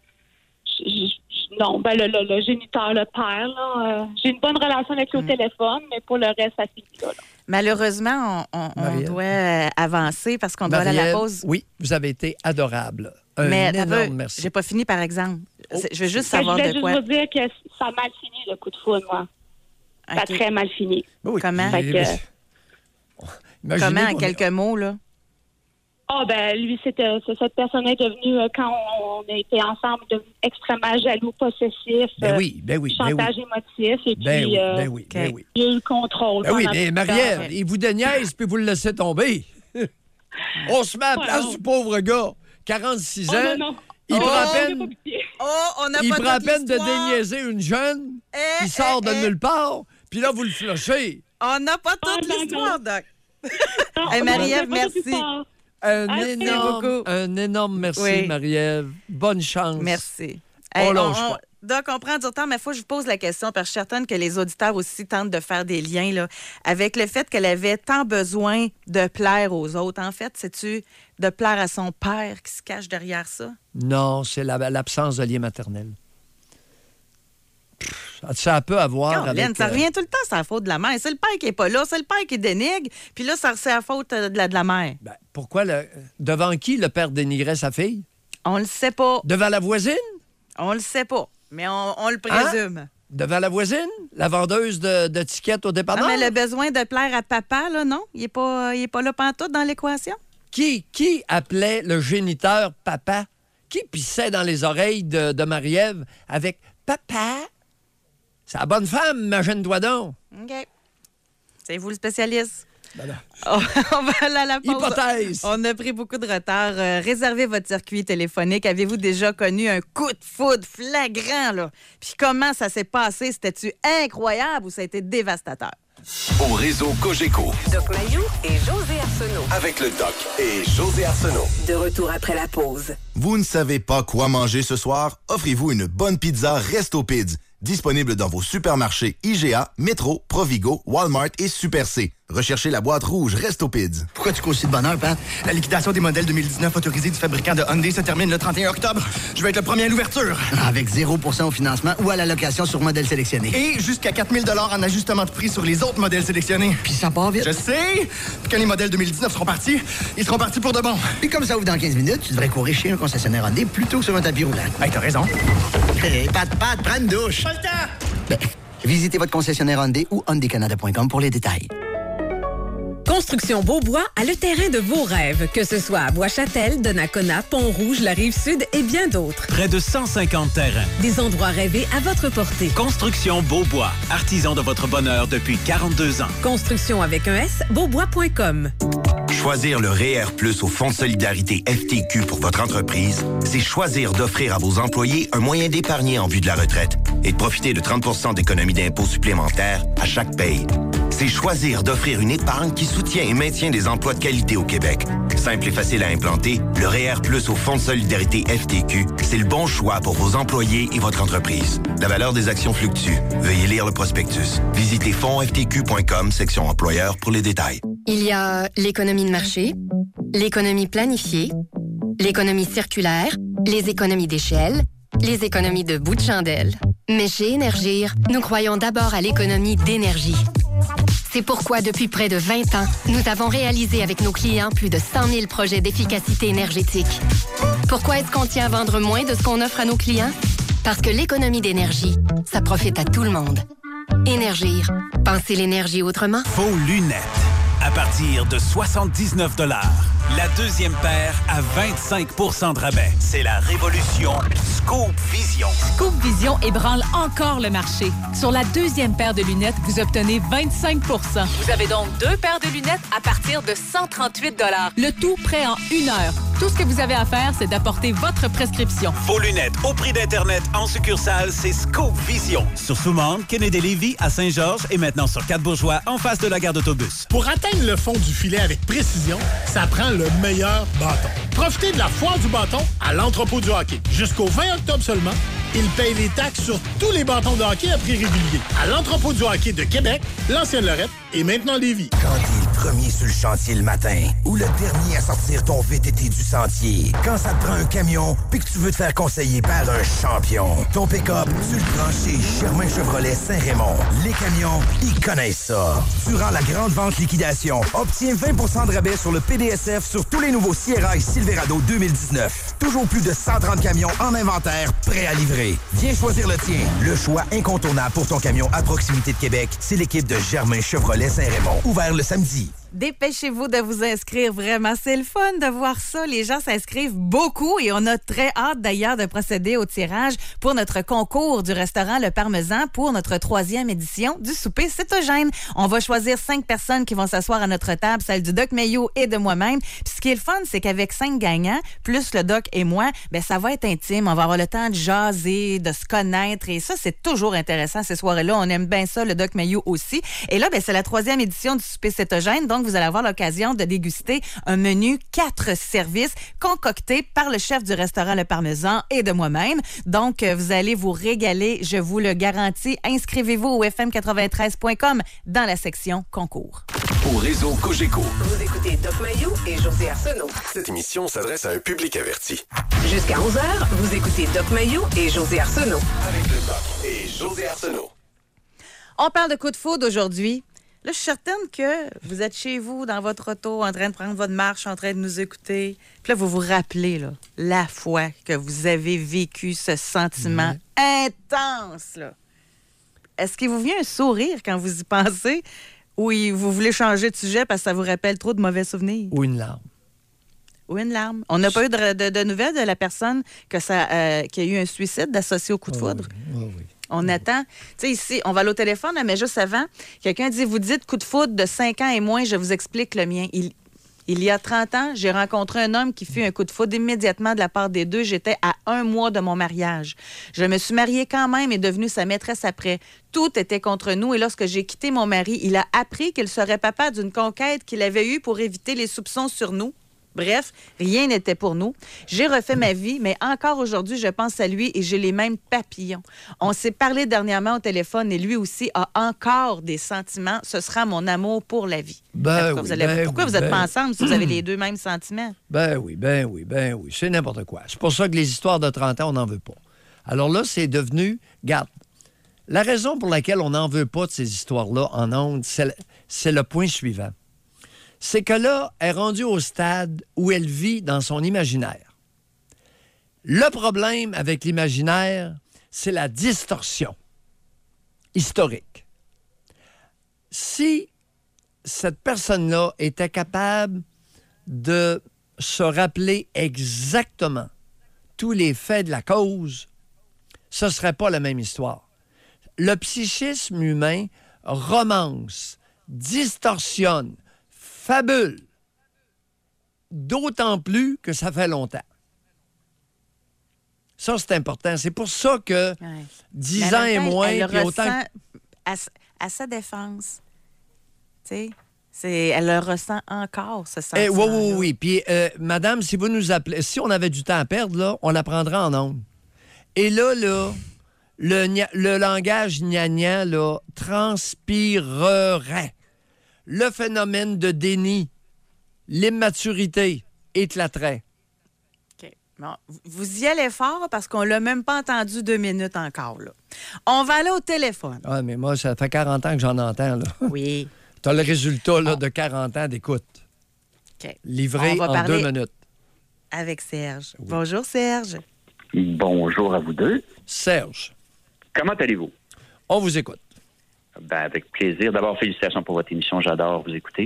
le géniteur, le père, là, j'ai une bonne relation avec lui au téléphone, mais pour le reste, ça finit là. Malheureusement, on doit avancer parce qu'on doit aller à la pause. Oui, vous avez été adorable. Mais énorme merci. J'ai pas fini, par exemple. Je veux juste savoir de quoi. Je voulais juste vous dire que ça a mal fini, le coup de foudre, moi. Okay. Ça a très mal fini. Oui. Comment? Comment, en quelques mots, là? Lui, cette personne est devenue, quand on a été ensemble, devenue extrêmement jaloux, possessif. Chantage émotif. Et puis, il y a eu le contrôle. Oui, mais Marie-Ève, il vous déniaise puis vous le laissez tomber. On se met à la place du pauvre gars, 46 ans. Non. Il prend à peine de l'histoire. déniaiser une jeune qui sort de nulle part, puis là, vous le flushez. On n'a pas toute l'histoire, Doc. Marie-Ève, merci. Un énorme merci, Marie-Ève. Bonne chance. Merci. On lâche pas. Doc, on prend du temps, mais il faut que je vous pose la question parce que je suis certaine que les auditeurs aussi tentent de faire des liens là, avec le fait qu'elle avait tant besoin de plaire aux autres. En fait, c'est-tu de plaire à son père qui se cache derrière ça? Non, c'est l'absence de lien maternel. Ça peut avoir avec... Ça revient tout le temps, c'est la faute de la mère. C'est le père qui n'est pas là, c'est le père qui dénigre, puis là, c'est la faute de la mère. Pourquoi? Devant qui le père dénigrait sa fille? On le sait pas. Devant la voisine? On le sait pas, mais on le présume. Hein? Devant la voisine? La vendeuse de tickets au dépanneur? Non, mais le besoin de plaire à papa, là, non? Il est pas là pantoute dans l'équation? Qui appelait le géniteur papa? Qui pissait dans les oreilles de Marie-Ève avec papa? C'est la bonne femme, imagine-toi donc. OK. C'est vous le spécialiste? Ben non. On va aller à la pause. Hypothèse. On a pris beaucoup de retard. Réservez votre circuit téléphonique. Avez-vous déjà connu un coup de foudre flagrant, là? Puis comment ça s'est passé? C'était-tu incroyable ou ça a été dévastateur? Au réseau Cogeco. Doc Mayou et José Arsenault. Avec le Doc et José Arsenault. De retour après la pause. Vous ne savez pas quoi manger ce soir? Offrez-vous une bonne pizza Resto Pids. Disponible dans vos supermarchés IGA, Métro, Provigo, Walmart et Super C. Recherchez la boîte rouge Resto Pids. Pourquoi tu causes si de bonheur, Pat? La liquidation des modèles 2019 autorisés du fabricant de Hyundai se termine le 31 octobre. Je vais être le premier à l'ouverture. Avec 0% au financement ou à la location sur modèles sélectionnés. Et jusqu'à 4 000 $ en ajustement de prix sur les autres modèles sélectionnés. Puis ça part vite. Je sais! Puis quand les modèles 2019 seront partis, ils seront partis pour de bon. Puis comme ça ouvre dans 15 minutes, tu devrais courir chez un concessionnaire Hyundai plutôt que sur un tapis roulant. Hey, t'as raison. Hey, Pat, prends une douche. Pas le temps! Ben, visitez votre concessionnaire Hyundai ou hyundaicanada.com pour les détails. Construction Beaubois a le terrain de vos rêves, que ce soit à Bois-Châtel, Donnacona, Pont-Rouge, la Rive-Sud et bien d'autres. Près de 150 terrains. Des endroits rêvés à votre portée. Construction Beaubois, artisan de votre bonheur depuis 42 ans. Construction avec un S, beaubois.com. Choisir le REER Plus au Fonds de solidarité FTQ pour votre entreprise, c'est choisir d'offrir à vos employés un moyen d'épargner en vue de la retraite et de profiter de 30 % d'économies d'impôts supplémentaires à chaque paye. C'est choisir d'offrir une épargne qui soutient et maintient des emplois de qualité au Québec. Simple et facile à implanter, le REER Plus au Fonds de solidarité FTQ, c'est le bon choix pour vos employés et votre entreprise. La valeur des actions fluctue. Veuillez lire le prospectus. Visitez fondsftq.com, section employeur pour les détails. Il y a l'économie de marché, l'économie planifiée, l'économie circulaire, les économies d'échelle, les économies de bout de chandelle. Mais chez Énergir, nous croyons d'abord à l'économie d'énergie. C'est pourquoi, depuis près de 20 ans, nous avons réalisé avec nos clients plus de 100 000 projets d'efficacité énergétique. Pourquoi est-ce qu'on tient à vendre moins de ce qu'on offre à nos clients? Parce que l'économie d'énergie, ça profite à tout le monde. Énergir. Pensez l'énergie autrement? Vos lunettes. À partir de 79 $. La deuxième paire à 25 % de rabais. C'est la révolution Scoop Vision. Scoop Vision ébranle encore le marché. Sur la deuxième paire de lunettes, vous obtenez 25 %. Vous avez donc 2 paires de lunettes à partir de 138 $. Le tout prêt en 1 heure. Tout ce que vous avez à faire, c'est d'apporter votre prescription. Vos lunettes au prix d'Internet en succursale, c'est Scoop Vision. Sur Soumande, Kennedy-Lévis, à Saint-Georges et maintenant sur 4 Bourgeois, en face de la gare d'autobus. Pour atteindre le fond du filet avec précision, ça prend le meilleur bâton. Profitez de la foire du bâton à l'entrepôt du hockey. Jusqu'au 20 octobre seulement, ils payent les taxes sur tous les bâtons de hockey à prix régulier. À l'entrepôt du hockey de Québec, l'ancienne Lorette et maintenant Lévis. Quand t'es le premier sur le chantier le matin ou le dernier à sortir ton VTT du sentier, quand ça te prend un camion puis que tu veux te faire conseiller par un champion, ton pick-up, tu le prends chez Germain Chevrolet Saint-Raymond. Les camions, ils connaissent ça. Durant la grande vente liquidation, obtiens 20 % de rabais sur le PDSF sur tous les nouveaux Sierra et Silverado 2019. Toujours plus de 130 camions en inventaire, prêts à livrer. Viens choisir le tien. Le choix incontournable pour ton camion à proximité de Québec, c'est l'équipe de Germain Chevrolet Saint-Raymond. Ouvert le samedi. Dépêchez-vous de vous inscrire, vraiment. C'est le fun de voir ça. Les gens s'inscrivent beaucoup et on a très hâte d'ailleurs de procéder au tirage pour notre concours du restaurant Le Parmesan pour notre 3e édition du souper cétogène. On va choisir 5 personnes qui vont s'asseoir à notre table, celle du Doc Mayou et de moi-même. Puis ce qui est le fun, c'est qu'avec 5 gagnants, plus le Doc et moi, ben ça va être intime. On va avoir le temps de jaser, de se connaître et ça, c'est toujours intéressant ces soirées-là. On aime bien ça, le Doc Mayou aussi. Et là, ben c'est la 3e édition du souper cétogène, donc vous allez avoir l'occasion de déguster un menu 4 services concoctés par le chef du restaurant Le Parmesan et de moi-même. Donc, vous allez vous régaler, je vous le garantis. Inscrivez-vous au fm93.com dans la section concours. Au réseau Cogeco. Vous écoutez Doc Mayou et José Arsenault. Cette émission s'adresse à un public averti. Jusqu'à 11h, vous écoutez Doc Mayou et José Arsenault. Avec le Doc et José Arsenault. On parle de coup de foudre aujourd'hui. Là, je suis certaine que vous êtes chez vous, dans votre auto, en train de prendre votre marche, en train de nous écouter. Puis là, vous vous rappelez là, la fois que vous avez vécu ce sentiment intense. Là. Est-ce qu'il vous vient un sourire quand vous y pensez ou vous voulez changer de sujet parce que ça vous rappelle trop de mauvais souvenirs? Ou une larme. Ou une larme. On n'a pas eu de nouvelles de la personne qui a eu un suicide associé au coup de foudre? Oui. On attend. Tu sais, ici, on va aller au téléphone, mais juste avant, quelqu'un dit, vous dites coup de foudre de 5 ans et moins, je vous explique le mien. Il y a 30 ans, j'ai rencontré un homme qui fut un coup de foudre immédiatement de la part des deux. J'étais à 1 mois de mon mariage. Je me suis mariée quand même et devenue sa maîtresse après. Tout était contre nous et lorsque j'ai quitté mon mari, il a appris qu'il serait papa d'une conquête qu'il avait eue pour éviter les soupçons sur nous. Bref, rien n'était pour nous. J'ai refait ma vie, mais encore aujourd'hui, je pense à lui et j'ai les mêmes papillons. On s'est parlé dernièrement au téléphone et lui aussi a encore des sentiments. Ce sera mon amour pour la vie. Pourquoi vous n'êtes pas ensemble si vous avez les deux mêmes sentiments? Ben oui. C'est n'importe quoi. C'est pour ça que les histoires de 30 ans, on n'en veut pas. Alors là, c'est devenu... Garde, la raison pour laquelle on n'en veut pas de ces histoires-là en ondes, c'est le point suivant. C'est que là, elle est rendue au stade où elle vit dans son imaginaire. Le problème avec l'imaginaire, c'est la distorsion historique. Si cette personne-là était capable de se rappeler exactement tous les faits de la cause, ce ne serait pas la même histoire. Le psychisme humain romance, distorsionne, fabule, d'autant plus que ça fait longtemps. Ça, c'est important. C'est pour ça que 10 ans et moins, puis autant... À sa défense, tu sais, elle le ressent encore, ce sentiment. Oui. Puis, madame, si vous nous appelez, si on avait du temps à perdre, là, on la prendrait en ondes. Et là, le langage gnagnan, là, transpirerait. Le phénomène de déni, l'immaturité éclaterait. OK. Bon, vous y allez fort parce qu'on ne l'a même pas entendu 2 minutes encore. Là. On va aller au téléphone. Ah, mais moi, ça fait 40 ans que j'en entends. Là. Oui. Tu as le résultat là, de 40 ans d'écoute. OK. Livré en 2 minutes. Avec Serge. Oui. Bonjour, Serge. Bonjour à vous deux. Serge. Comment allez-vous? On vous écoute. Ben, avec plaisir. D'abord, félicitations pour votre émission. J'adore vous écouter.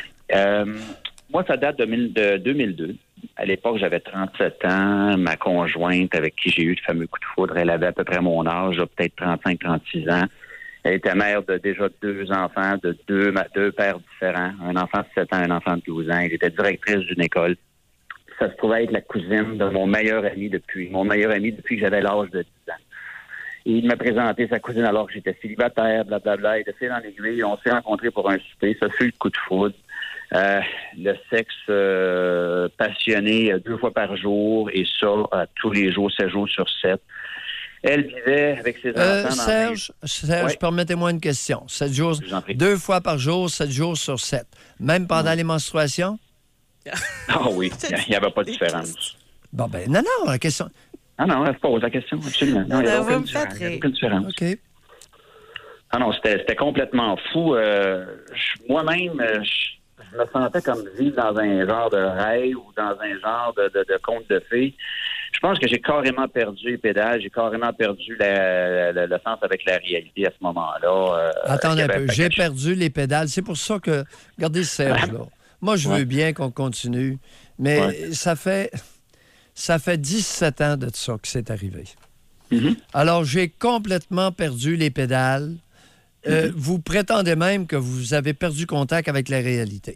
Moi, ça date de 2002. À l'époque, j'avais 37 ans. Ma conjointe, avec qui j'ai eu le fameux coup de foudre, elle avait à peu près mon âge, peut-être 35-36 ans. Elle était mère de déjà 2 enfants, de deux pères différents. Un enfant de 7 ans, un enfant de 12 ans. Elle était directrice d'une école. Ça se trouvait être la cousine de mon meilleur ami depuis que j'avais l'âge de 10 ans. Et il m'a présenté sa cousine alors que j'étais célibataire, blablabla. Et de fil en aiguille, on s'est rencontrés pour un souper. Ça fut le coup de foudre. Le sexe passionné 2 fois par jour et ça tous les jours, 7 jours sur 7. Elle vivait avec ses enfants. Serge, oui. Permettez-moi une question. 7 jours, 2 fois par jour, 7 jours sur 7. Même pendant les menstruations? Ah oui, il n'y avait pas de différence. Bon, ben non, la question... Ah non, elle pose la question, absolument. Non, il n'y a aucune différence. OK. Ah non, c'était complètement fou. Moi-même, je me sentais comme vivre dans un genre de rêve ou dans un genre de conte de fées. Je pense que j'ai carrément perdu les pédales, j'ai carrément perdu le sens avec la réalité à ce moment-là. Attendez un peu, j'ai perdu les pédales. C'est pour ça que, regardez Serge, là. Moi, je veux bien qu'on continue, mais ça fait 17 ans de ça que c'est arrivé. Mm-hmm. Alors, j'ai complètement perdu les pédales. Vous prétendez même que vous avez perdu contact avec la réalité.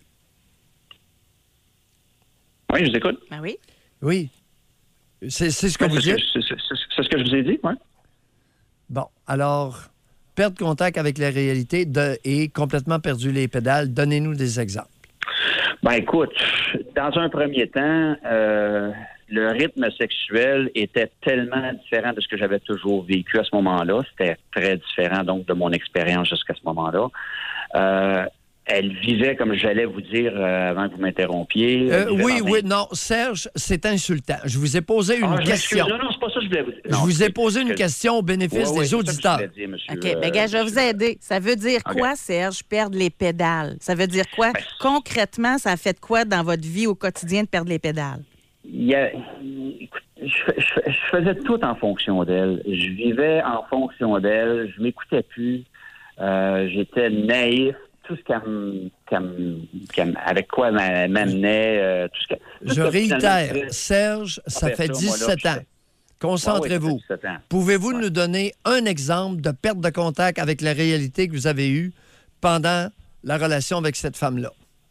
Oui, je vous écoute. Ah oui? Oui. C'est ce que vous dites? C'est ce que je vous ai dit, oui. Bon, alors, perdre contact avec la réalité et complètement perdu les pédales, donnez-nous des exemples. Ben écoute, dans un premier temps, le rythme sexuel était tellement différent de ce que j'avais toujours vécu à ce moment-là. C'était très différent, donc, de mon expérience jusqu'à ce moment-là. Elle vivait, comme j'allais vous dire avant que vous m'interrompiez. Non, Serge, c'est insultant. Je vous ai posé une question. Non, c'est pas ça que je voulais vous dire. Je vous ai posé une question au bénéfice des auditeurs. OK, bien, gars, je vais vous aider. Ça veut dire quoi, Serge, perdre les pédales? Ça veut dire quoi? Concrètement, ça a fait quoi dans votre vie au quotidien de perdre les pédales? Je faisais tout en fonction d'elle. Je vivais en fonction d'elle. Je m'écoutais plus. J'étais naïf. Tout ce avec quoi elle m'amenait. Je réitère, Serge, ça fait 17 ans Concentrez-vous. Ça fait 17 ans. Pouvez-vous nous donner un exemple de perte de contact avec la réalité que vous avez eue pendant la relation avec cette femme-là?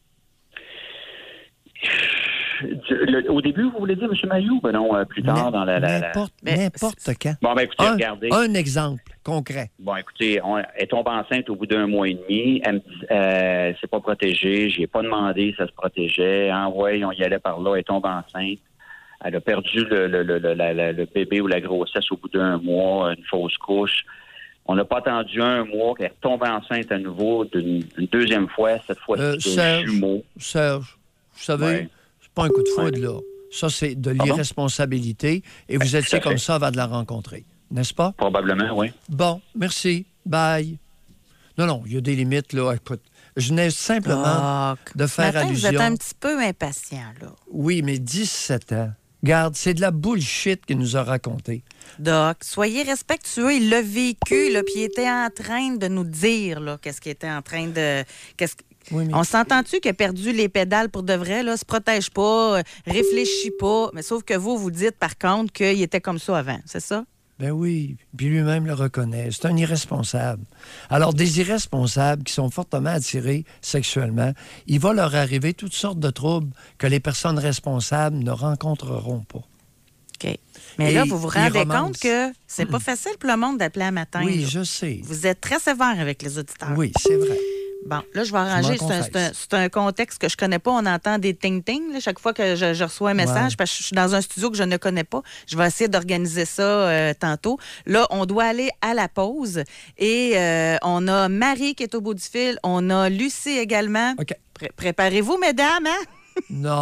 Au début, vous voulez dire, M. Mayou? Ben non, plus tard dans la... N'importe quand. Bon, ben écoutez, regardez. Un exemple concret. Bon, écoutez, elle tombe enceinte au bout d'1 mois et demi. Elle me dit, c'est pas protégé. J'ai pas demandé si ça se protégeait. Ouais, on y allait par là. Elle tombe enceinte. Elle a perdu le bébé ou la grossesse au bout d'1 mois, une fausse couche. On n'a pas attendu 1 mois qu'elle tombe enceinte à nouveau une deuxième fois, cette fois-ci de jumeaux. Serge, vous savez, c'est pas un coup de foudre, là. Ça, c'est de l'irresponsabilité. Et vous étiez comme ça avant de la rencontrer, n'est-ce pas? Probablement, oui. Bon, merci. Bye. Non, il y a des limites, là. Écoute, je venais simplement de faire allusion. Vous êtes un petit peu impatient, là. Oui, mais 17 ans. Regarde, c'est de la bullshit qu'il nous a raconté. Doc, soyez respectueux. Il l'a vécu, là, puis il était en train de nous dire là, qu'est-ce qu'il était en train de... Oui, mais... On s'entend-tu qu'il a perdu les pédales pour de vrai, là, se protège pas, réfléchit pas, mais sauf que vous dites, par contre, qu'il était comme ça avant, c'est ça? Ben oui, puis lui-même le reconnaît. C'est un irresponsable. Alors, des irresponsables qui sont fortement attirés sexuellement, il va leur arriver toutes sortes de troubles que les personnes responsables ne rencontreront pas. OK. Mais là, vous vous rendez compte que c'est pas facile pour le monde d'appeler à matin. Oui, là. je sais. Vous êtes très sévère avec les auditeurs. Oui, c'est vrai. Bon, là, je vais arranger. C'est un contexte que je connais pas. On entend des ting-ting chaque fois que je reçois un message parce que je suis dans un studio que je ne connais pas. Je vais essayer d'organiser ça tantôt. Là, on doit aller à la pause. Et on a Marie qui est au bout du fil. On a Lucie également. OK. Préparez-vous, mesdames, hein?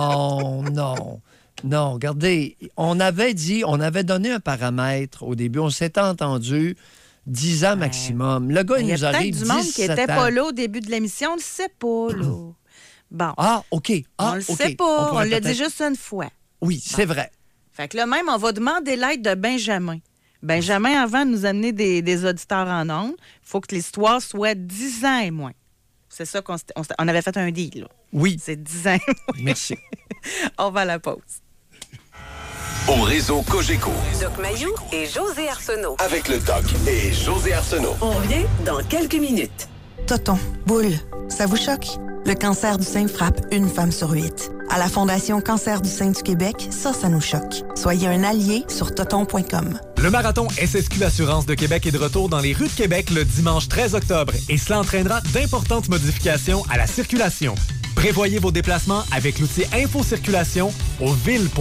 Non, regardez, on avait donné un paramètre au début. On s'était entendu 10 ans maximum. Le gars, il nous arrive 17 ans. Il y a peut-être du monde qui n'était pas là au début de l'émission. On ne le sait pas, là. Bon. Ah, OK. On le sait pas. On l'a dit juste une fois. Oui, c'est vrai. Fait que là, même, on va demander l'aide de Benjamin. Benjamin, avant de nous amener des auditeurs en ondes, il faut que l'histoire soit 10 ans et moins. C'est ça qu'on avait fait un deal, là. Oui. C'est 10 ans et moins. Merci. On va à la pause. Au réseau Cogeco. Doc Mayou et José Arsenault. Avec le Doc et José Arsenault. On revient dans quelques minutes. Toton, boule, ça vous choque? Le cancer du sein frappe une femme sur 8. À la Fondation Cancer du sein du Québec, ça nous choque. Soyez un allié sur toton.com. Le marathon SSQ Assurance de Québec est de retour dans les rues de Québec le dimanche 13 octobre et cela entraînera d'importantes modifications à la circulation. Prévoyez vos déplacements avec l'outil InfoCirculation au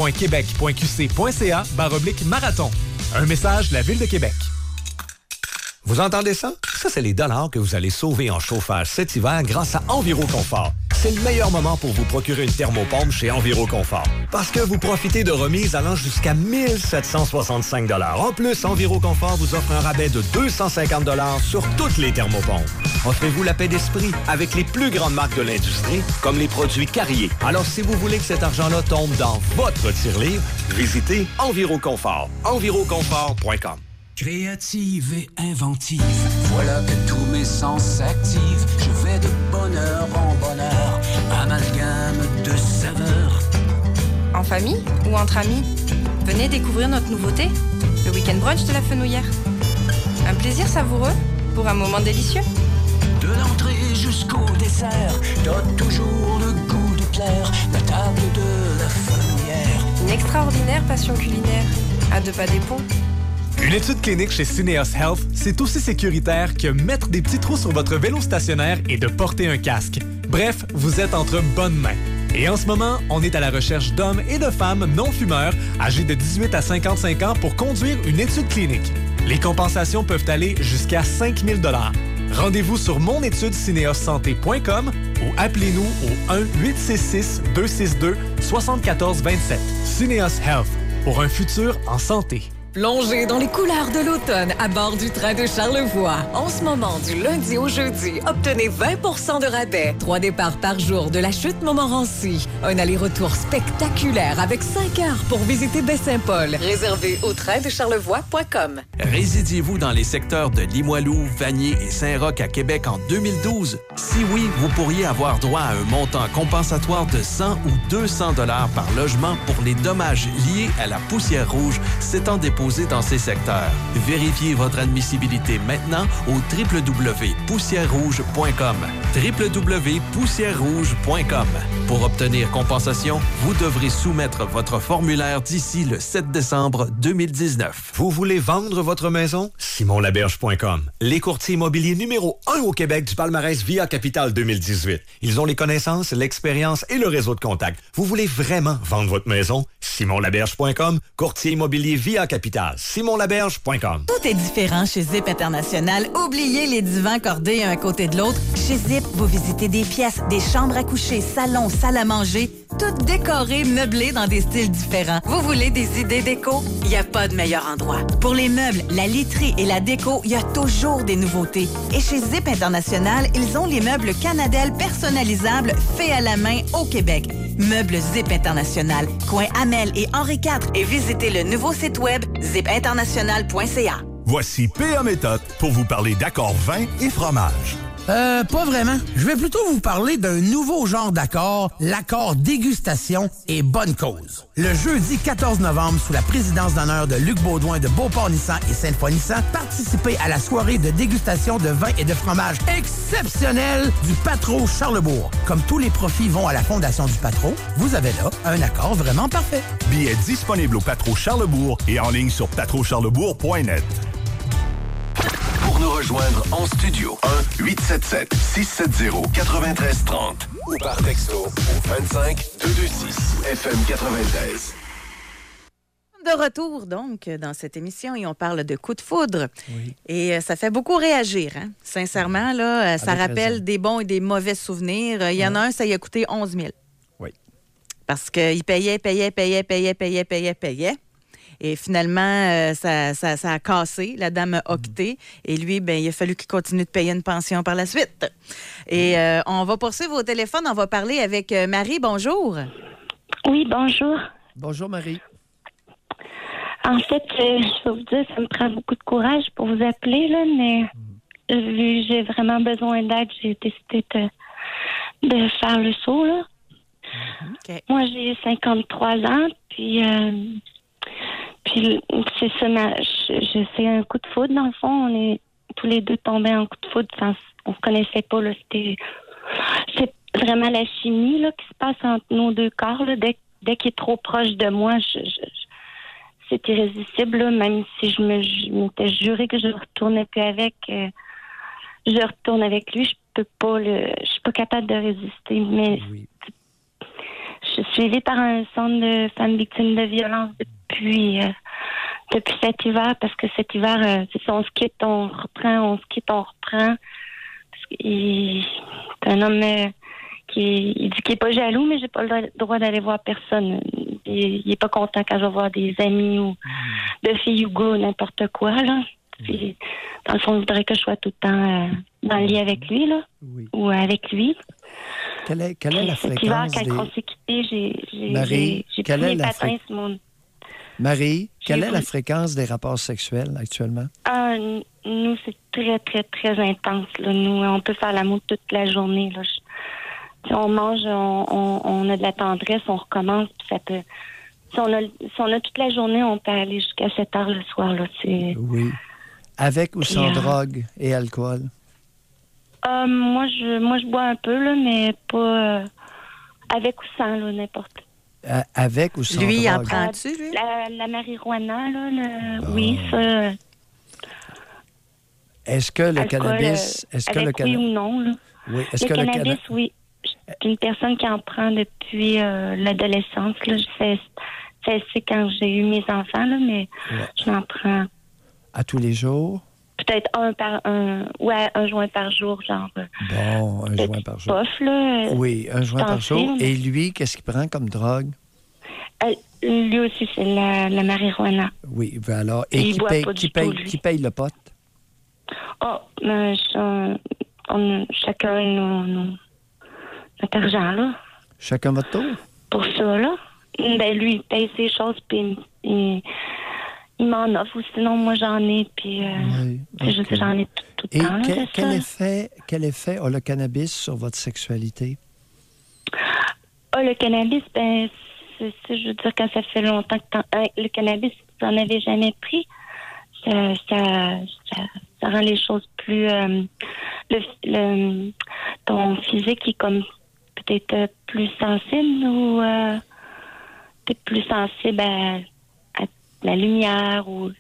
ville.québec.qc.ca/marathon. Un message de la Ville de Québec. Vous entendez ça? Ça, c'est les dollars que vous allez sauver en chauffage cet hiver grâce à EnviroConfort. C'est le meilleur moment pour vous procurer une thermopompe chez EnviroConfort. Parce que vous profitez de remises allant jusqu'à 1 765 $. En plus, EnviroConfort vous offre un rabais de 250 $ sur toutes les thermopompes. Offrez-vous la paix d'esprit avec les plus grandes marques de l'industrie, comme les produits Carrier. Alors, si vous voulez que cet argent-là tombe dans votre tirelire, visitez EnviroConfort. EnviroConfort.com. Créative et inventive, voilà que tous mes sens s'activent. Je vais de bonheur en bonheur, amalgame de saveurs. En famille ou entre amis, venez découvrir notre nouveauté, le week-end brunch de la Fenouillère. Un plaisir savoureux pour un moment délicieux. De l'entrée jusqu'au dessert, donne toujours le goût de plaire, la table de la Fenouillère. Une extraordinaire passion culinaire, à 2 pas des ponts. Une étude clinique chez Syneos Health, c'est aussi sécuritaire que mettre des petits trous sur votre vélo stationnaire et de porter un casque. Bref, vous êtes entre bonnes mains. Et en ce moment, on est à la recherche d'hommes et de femmes non-fumeurs âgés de 18 à 55 ans pour conduire une étude clinique. Les compensations peuvent aller jusqu'à 5 000 $. Rendez-vous sur monétudesyneossanté.com ou appelez-nous au 1-866-262-7427. Syneos Health, pour un futur en santé. Plongez dans les couleurs de l'automne à bord du train de Charlevoix. En ce moment, du lundi au jeudi, obtenez 20 % de rabais. 3 départs par jour de la chute Montmorency. Un aller-retour spectaculaire avec 5 heures pour visiter Baie-Saint-Paul. Réservé au traindecharlevoix.com. Résidiez-vous dans les secteurs de Limoilou, Vanier et Saint-Roch à Québec en 2012? Si oui, vous pourriez avoir droit à un montant compensatoire de 100 ou 200 $ par logement pour les dommages liés à la poussière rouge s'étant déposée déposer dans ces secteurs. Vérifiez votre admissibilité maintenant au www.poussièrerouge.com. www.poussièrerouge.com. Pour obtenir compensation, vous devrez soumettre votre formulaire d'ici le 7 décembre 2019. Vous voulez vendre votre maison? SimonLaberge.com. Les courtiers immobiliers numéro 1 au Québec du palmarès Via Capital 2018. Ils ont les connaissances, l'expérience et le réseau de contacts. Vous voulez vraiment vendre votre maison? SimonLaberge.com. Courtier immobilier Via Capital. SimonLaberge.com. Tout est différent chez Zip International. Oubliez les divans cordés un côté de l'autre. Chez Zip, vous visitez des pièces, des chambres à coucher, salons, salles à manger, toutes décorées, meublées dans des styles différents. Vous voulez des idées déco? Il n'y a pas de meilleur endroit. Pour les meubles, la literie et la déco, il y a toujours des nouveautés. Et chez Zip International, ils ont les meubles Canadel personnalisables faits à la main au Québec. Meubles Zip International, coin Amel et Henri IV. Et visitez le nouveau site web zipinternational.ca. Voici P.A. Méthode pour vous parler d'accords vin et fromage. Pas vraiment. Je vais plutôt vous parler d'un nouveau genre d'accord, l'accord dégustation et bonne cause. Le jeudi 14 novembre, sous la présidence d'honneur de Luc Baudouin de Beauport-Nissan et Sainte-Foy-Nissan, participez à la soirée de dégustation de vin et de fromage exceptionnel du Patro Charlebourg. Comme tous les profits vont à la fondation du Patro, vous avez là un accord vraiment parfait. Billets disponibles au Patro Charlebourg et en ligne sur patrocharlebourg.net. Pour nous rejoindre en studio, 1-877-670-9330 ou par texto au 25-226 FM 93. De retour, donc, dans cette émission, et on parle de coups de foudre. Oui. Et ça fait beaucoup réagir, hein? Sincèrement, là, ça rappelle des bons et des mauvais souvenirs. Il y en a un, ça y a coûté 11 000. Oui. Parce qu'il payait. Et finalement, ça a cassé. La dame a octé. Et lui, il a fallu qu'il continue de payer une pension par la suite. Et on va poursuivre au téléphone. On va parler avec Marie. Bonjour. Oui, bonjour. Bonjour, Marie. En fait, je vais vous dire, ça me prend beaucoup de courage pour vous appeler, là, mais vu que j'ai vraiment besoin d'aide, j'ai décidé de faire le saut, là. Okay. Moi, j'ai 53 ans, puis c'est ça, c'est un coup de foudre, dans le fond. On est tous les deux tombés en coup de foudre. On se connaissait pas, là. C'est vraiment la chimie, là, qui se passe entre nos deux corps, là. Dès qu'il est trop proche de moi, c'est irrésistible, là. Même si je m'étais juré que je ne retournais plus avec, je retourne avec lui. Je suis pas capable de résister. Mais je suis suivie par un centre de femmes victimes de violence depuis cet hiver, parce que cet hiver, c'est ça, on se quitte, on reprend. Parce qu'il c'est un homme il dit qu'il n'est pas jaloux, mais j'ai pas le droit d'aller voir personne. Il n'est pas content quand je vais voir des amis ou de filles ou gars, n'importe quoi, là. Puis, dans le fond, il voudrait que je sois tout le temps dans le lit avec lui, là. Oui. Ou avec lui. Quelle est la fréquence cet hiver, quand on s'est quittés, Marie, j'ai pris mes patins sur mon... Marie, quelle est la fréquence des rapports sexuels actuellement? Nous, c'est très, très, très intense, là. Nous, on peut faire l'amour toute la journée, là. Si on mange, on a de la tendresse, on recommence, puis ça peut... Si on a toute la journée, on peut aller jusqu'à 7 heures le soir, là. Oui. Avec ou sans drogue et alcool? Moi, je bois un peu, là, mais pas... avec ou sans, là, n'importe. Avec ou sans drogue? Lui, en prends-tu, lui? La marijuana, là, oui, ça... Est-ce que le cannabis... oui ou non, là. Oui. Est-ce que cannabis, oui. Je suis une personne qui en prend depuis l'adolescence, là. C'est quand j'ai eu mes enfants, là, mais j'en prends... À tous les jours? Peut-être un joint par jour, genre. Bon, un joint par jour. Puff, là, oui, un joint par jour. Et lui, qu'est-ce qu'il prend comme drogue? Lui aussi, c'est la marijuana. Oui, alors. Et qui paye le pote? Oh, chacun notre argent, là. Chacun votre tour? Pour ça, là. Ben, lui, il paye ses choses, puis il m'en offre, ou sinon, moi, j'en ai, puis j'en ai tout le temps. Et quel effet a le cannabis sur votre sexualité? Le cannabis, ben, je veux dire, quand ça fait longtemps que le cannabis, vous n'en avez jamais pris, ça rend les choses plus... ton physique est comme peut-être plus sensible ou peut-être plus sensible à la lumière ou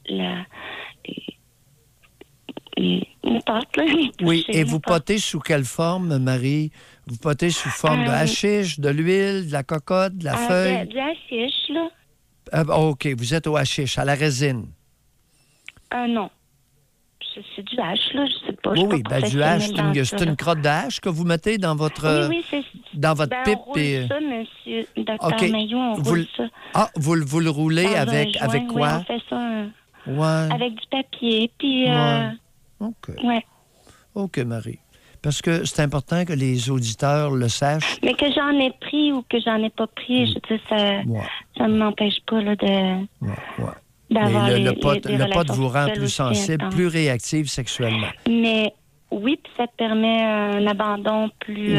n'importe, là. Oui, et vous potez sous quelle forme, Marie? Vous potez sous forme de hashish, de l'huile, de la cocotte, de la feuille? Du hashish, là. OK, vous êtes au hashish, à la résine. Non. C'est du hache, là, je sais pas. Oui, du hache, c'est une crotte de hache que vous mettez dans votre, dans votre pipe. On roule ça, monsieur Dr. Maillot, on roule ça. Ah, vous le roulez avec quoi? Oui, on fait ça avec du papier, puis... OK. Ouais. OK, Marie. Parce que c'est important que les auditeurs le sachent. Mais que j'en ai pris ou que j'en ai pas pris, je veux dire, ça ne m'empêche pas là, de... Mais le pot vous rend plus sensible, plus réactive sexuellement. Mais oui, puis ça permet un abandon plus...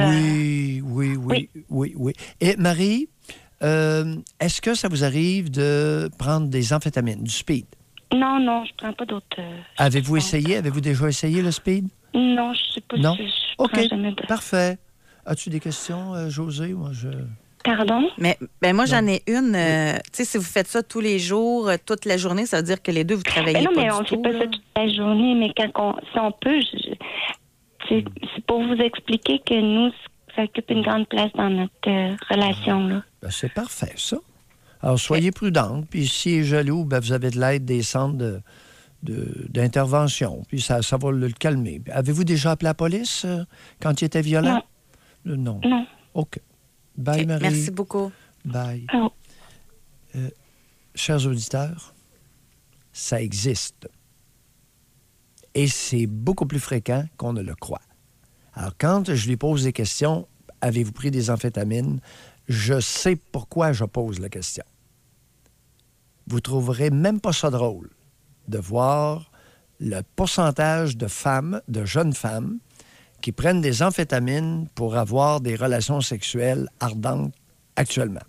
Oui. Et Marie, est-ce que ça vous arrive de prendre des amphétamines, du speed? Non, je prends pas d'autres... Avez-vous essayé? Avez-vous déjà essayé le speed? Non, je sais pas si je prends jamais de... Parfait. As-tu des questions, José? Moi, Pardon? Mais moi, j'en ai une. Tu sais, si vous faites ça tous les jours, toute la journée, ça veut dire que les deux, vous travaillez pas du tout. Non, mais on ne fait pas ça toute la journée, mais si on peut, c'est pour vous expliquer que nous, ça occupe une grande place dans notre relation, là. Ben, c'est parfait, ça. Alors, soyez prudente, puis s'il est jaloux, vous avez de l'aide des centres d'intervention, puis ça va le calmer. Avez-vous déjà appelé la police quand il était violent? Non. OK. Bye, Marie. Merci beaucoup. Bye. Chers auditeurs, ça existe. Et c'est beaucoup plus fréquent qu'on ne le croit. Alors, quand je lui pose des questions, avez-vous pris des amphétamines? Je sais pourquoi je pose la question. Vous trouverez même pas ça drôle de voir le pourcentage de femmes, de jeunes femmes, qui prennent des amphétamines pour avoir des relations sexuelles ardentes actuellement.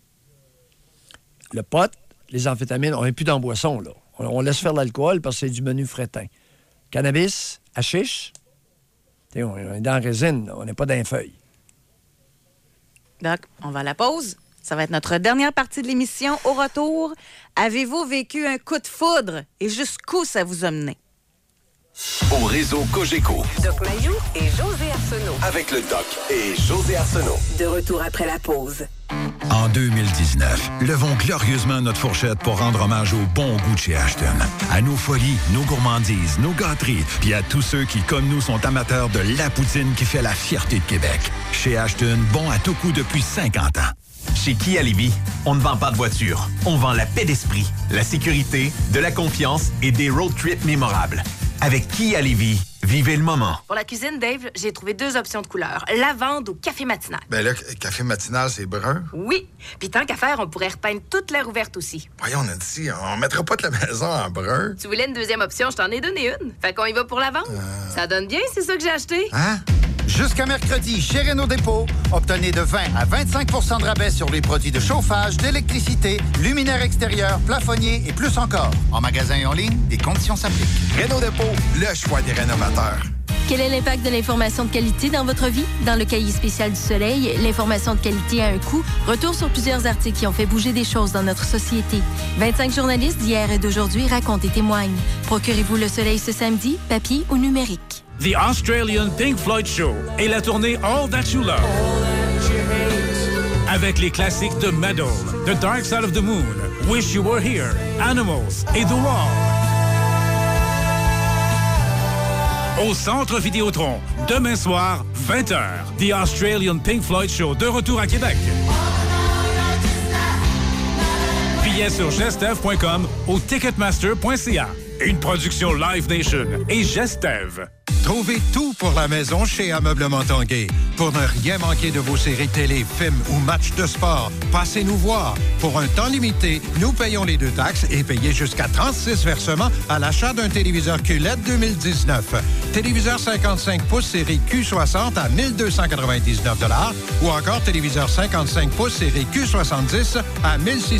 Le pot, les amphétamines, on n'est plus dans la boisson, là. On laisse faire l'alcool parce que c'est du menu fretin. Cannabis, hashish, on est dans la résine, là. On n'est pas dans les feuilles. Donc, on va à la pause. Ça va être notre dernière partie de l'émission. Au retour, avez-vous vécu un coup de foudre et jusqu'où ça vous a mené? Au réseau Cogeco. Doc Mayou et José Arsenault. Avec le Doc et José Arsenault. De retour après la pause. En 2019, levons glorieusement notre fourchette pour rendre hommage au bon goût de chez Ashton. À nos folies, nos gourmandises, nos gâteries, puis à tous ceux qui, comme nous, sont amateurs de la poutine qui fait la fierté de Québec. Chez Ashton, bon à tout coup depuis 50 ans. Chez Kia Lévis, on ne vend pas de voiture. On vend la paix d'esprit, la sécurité, de la confiance et des road trips mémorables. Avec Kia Lévis, vivez le moment. Pour la cuisine, Dave, j'ai trouvé 2 options de couleurs. Lavande ou café matinal. Ben là, café matinal, c'est brun. Oui. Puis tant qu'à faire, on pourrait repeindre toute l'air ouverte aussi. Voyons, on a dit, on mettra pas de la maison en brun. Tu voulais une deuxième option, je t'en ai donné une. Fait qu'on y va pour lavande. Ça donne bien, c'est ça que j'ai acheté. Hein? Jusqu'à mercredi, chez Renault Dépôt, obtenez de 20 à 25 % de rabais sur les produits de chauffage, d'électricité, luminaires extérieurs, plafonniers et plus encore. En magasin et en ligne, des conditions s'appliquent. Renault Dépôt, le choix des rénovateurs. Quel est l'impact de l'information de qualité dans votre vie? Dans le cahier spécial du Soleil, l'information de qualité a un coût. Retour sur plusieurs articles qui ont fait bouger des choses dans notre société. 25 journalistes d'hier et d'aujourd'hui racontent et témoignent. Procurez-vous le Soleil ce samedi, papier ou numérique. The Australian Pink Floyd Show et la tournée All That You Love. Avec les classiques de Meddle, The Dark Side of the Moon, Wish You Were Here, Animals et The Wall. Au Centre Vidéotron, demain soir, 20h. The Australian Pink Floyd Show, de retour à Québec. Billets sur gestev.com ou ticketmaster.ca. Une production Live Nation et Gestev. Trouvez tout pour la maison chez Ameublement Tanguay. Pour ne rien manquer de vos séries télé, films ou matchs de sport, passez nous voir. Pour un temps limité, nous payons les 2 taxes et payez jusqu'à 36 versements à l'achat d'un téléviseur QLED 2019. Téléviseur 55 pouces série Q60 à 1299 $ ou encore téléviseur 55 pouces série Q70 à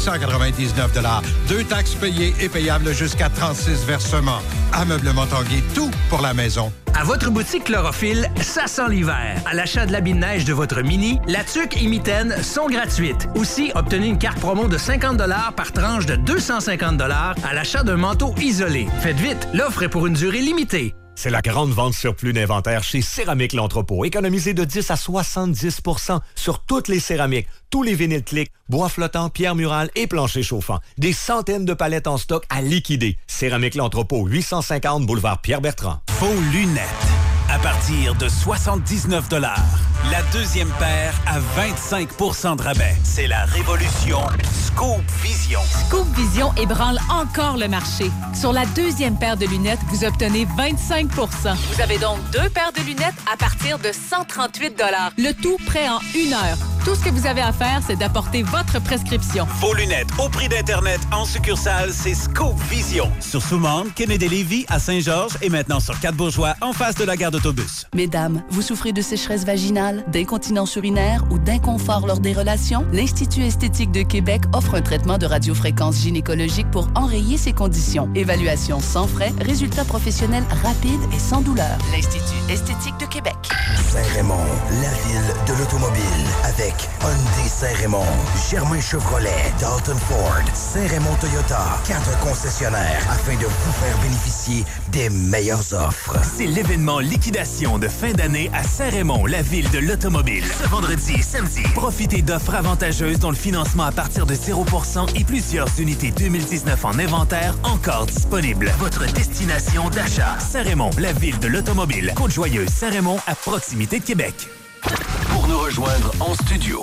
1699 $. 2 taxes payées et payables jusqu'à 36 versements. Ameublement Tanguay, tout pour la maison. À votre boutique Chlorophylle, ça sent l'hiver. À l'achat de l'habit de neige de votre Mini, la tuque et mitaine sont gratuites. Aussi, obtenez une carte promo de 50 $ par tranche de 250 $ à l'achat d'un manteau isolé. Faites vite, l'offre est pour une durée limitée. C'est la grande vente surplus d'inventaire chez Céramique L'Entrepôt. Économisez de 10 à 70 % sur toutes les céramiques, tous les vinyles clics, bois flottant, pierre murale et plancher chauffant. Des centaines de palettes en stock à liquider. Céramique L'Entrepôt, 850 boulevard Pierre-Bertrand. Vos lunettes, à partir de 79 $. La deuxième paire à 25 % de rabais. C'est la révolution Scoop Vision. Scoop Vision ébranle encore le marché. Sur la deuxième paire de lunettes, vous obtenez 25 %. Vous avez donc 2 paires de lunettes à partir de 138 $. Le tout prêt en 1 heure. Tout ce que vous avez à faire, c'est d'apporter votre prescription. Vos lunettes au prix d'Internet en succursale, c'est Scoop Vision. Sur Soumande, Kennedy-Lévis, à Saint-Georges et maintenant sur 4 Bourgeois, en face de la gare d'autobus. Mesdames, vous souffrez de sécheresse vaginale, d'incontinence urinaire ou d'inconfort lors des relations? L'Institut esthétique de Québec offre un traitement de radiofréquence gynécologique pour enrayer ces conditions. Évaluation sans frais, résultats professionnels rapides et sans douleur. L'Institut esthétique de Québec. Saint-Raymond, la ville de l'automobile. Avec Hyundai Saint-Raymond, Germain Chevrolet, Dalton Ford, Saint-Raymond Toyota, 4 concessionnaires afin de vous faire bénéficier des meilleures offres. C'est l'événement liquidation de fin d'année à Saint-Raymond, la ville de l'automobile. Ce vendredi et samedi, profitez d'offres avantageuses dont le financement à partir de 0% et plusieurs unités 2019 en inventaire encore disponibles. Votre destination d'achat. Saint-Raymond, la ville de l'automobile. Côte-Joyeuse, Saint-Raymond, à proximité de Québec. Pour nous rejoindre en studio,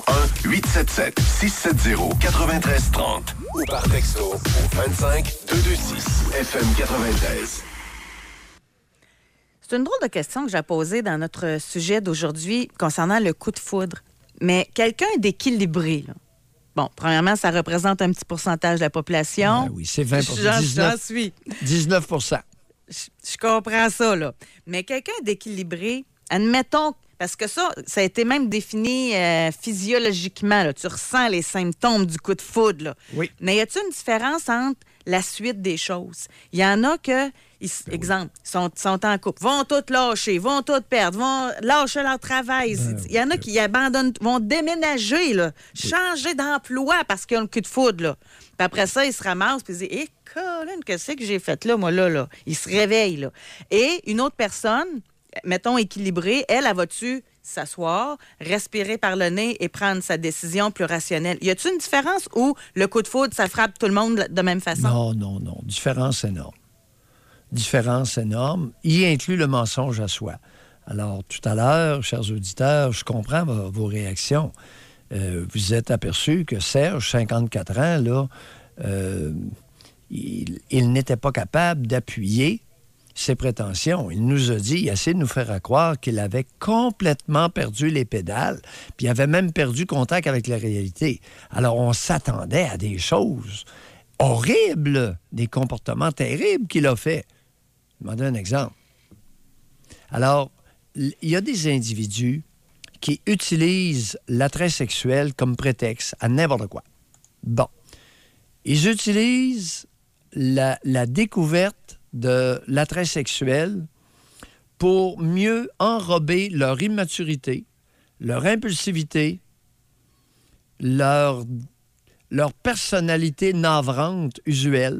1-877-670-9330 ou par texto au 25-226 FM 93. C'est une drôle de question que j'ai posée dans notre sujet d'aujourd'hui concernant le coup de foudre. Mais quelqu'un d'équilibré, là. Bon, premièrement, ça représente un petit pourcentage de la population. Ben oui, c'est 20 J'en suis. 19 Je comprends ça, là. Mais quelqu'un d'équilibré, admettons, parce que ça a été même défini physiologiquement, là. Tu ressens les symptômes du coup de foudre, là. Oui. Mais y a-t-il une différence entre la suite des choses? Il y en a que, exemple, sont en couple, vont toutes lâcher, vont toutes perdre, vont lâcher leur travail. Il y en a qui abandonnent, vont déménager, là, changer d'emploi parce qu'ils ont le coup de foudre, là. Puis après ça, ils se ramassent puis ils disent « Eh, Colin, qu'est-ce que j'ai fait là, moi, là? » Ils se réveillent, là. Et une autre personne, mettons équilibrée, elle va-tu s'asseoir, respirer par le nez et prendre sa décision plus rationnelle? Y a-t-il une différence où le coup de foudre, ça frappe tout le monde de même façon? Non. Différence énorme. Différence énorme. Y inclut le mensonge à soi. Alors, tout à l'heure, chers auditeurs, je comprends vos réactions. Vous êtes aperçus que Serge, 54 ans, là, il n'était pas capable d'appuyer ses prétentions. Il nous a dit, il a essayé de nous faire croire qu'il avait complètement perdu les pédales, puis il avait même perdu contact avec la réalité. Alors, on s'attendait à des choses horribles, des comportements terribles qu'il a fait. Je vais vous donner un exemple. Alors, il y a des individus qui utilisent l'attrait sexuel comme prétexte à n'importe quoi. Bon. Ils utilisent la découverte de l'attrait sexuel pour mieux enrober leur immaturité, leur impulsivité, leur personnalité navrante usuelle.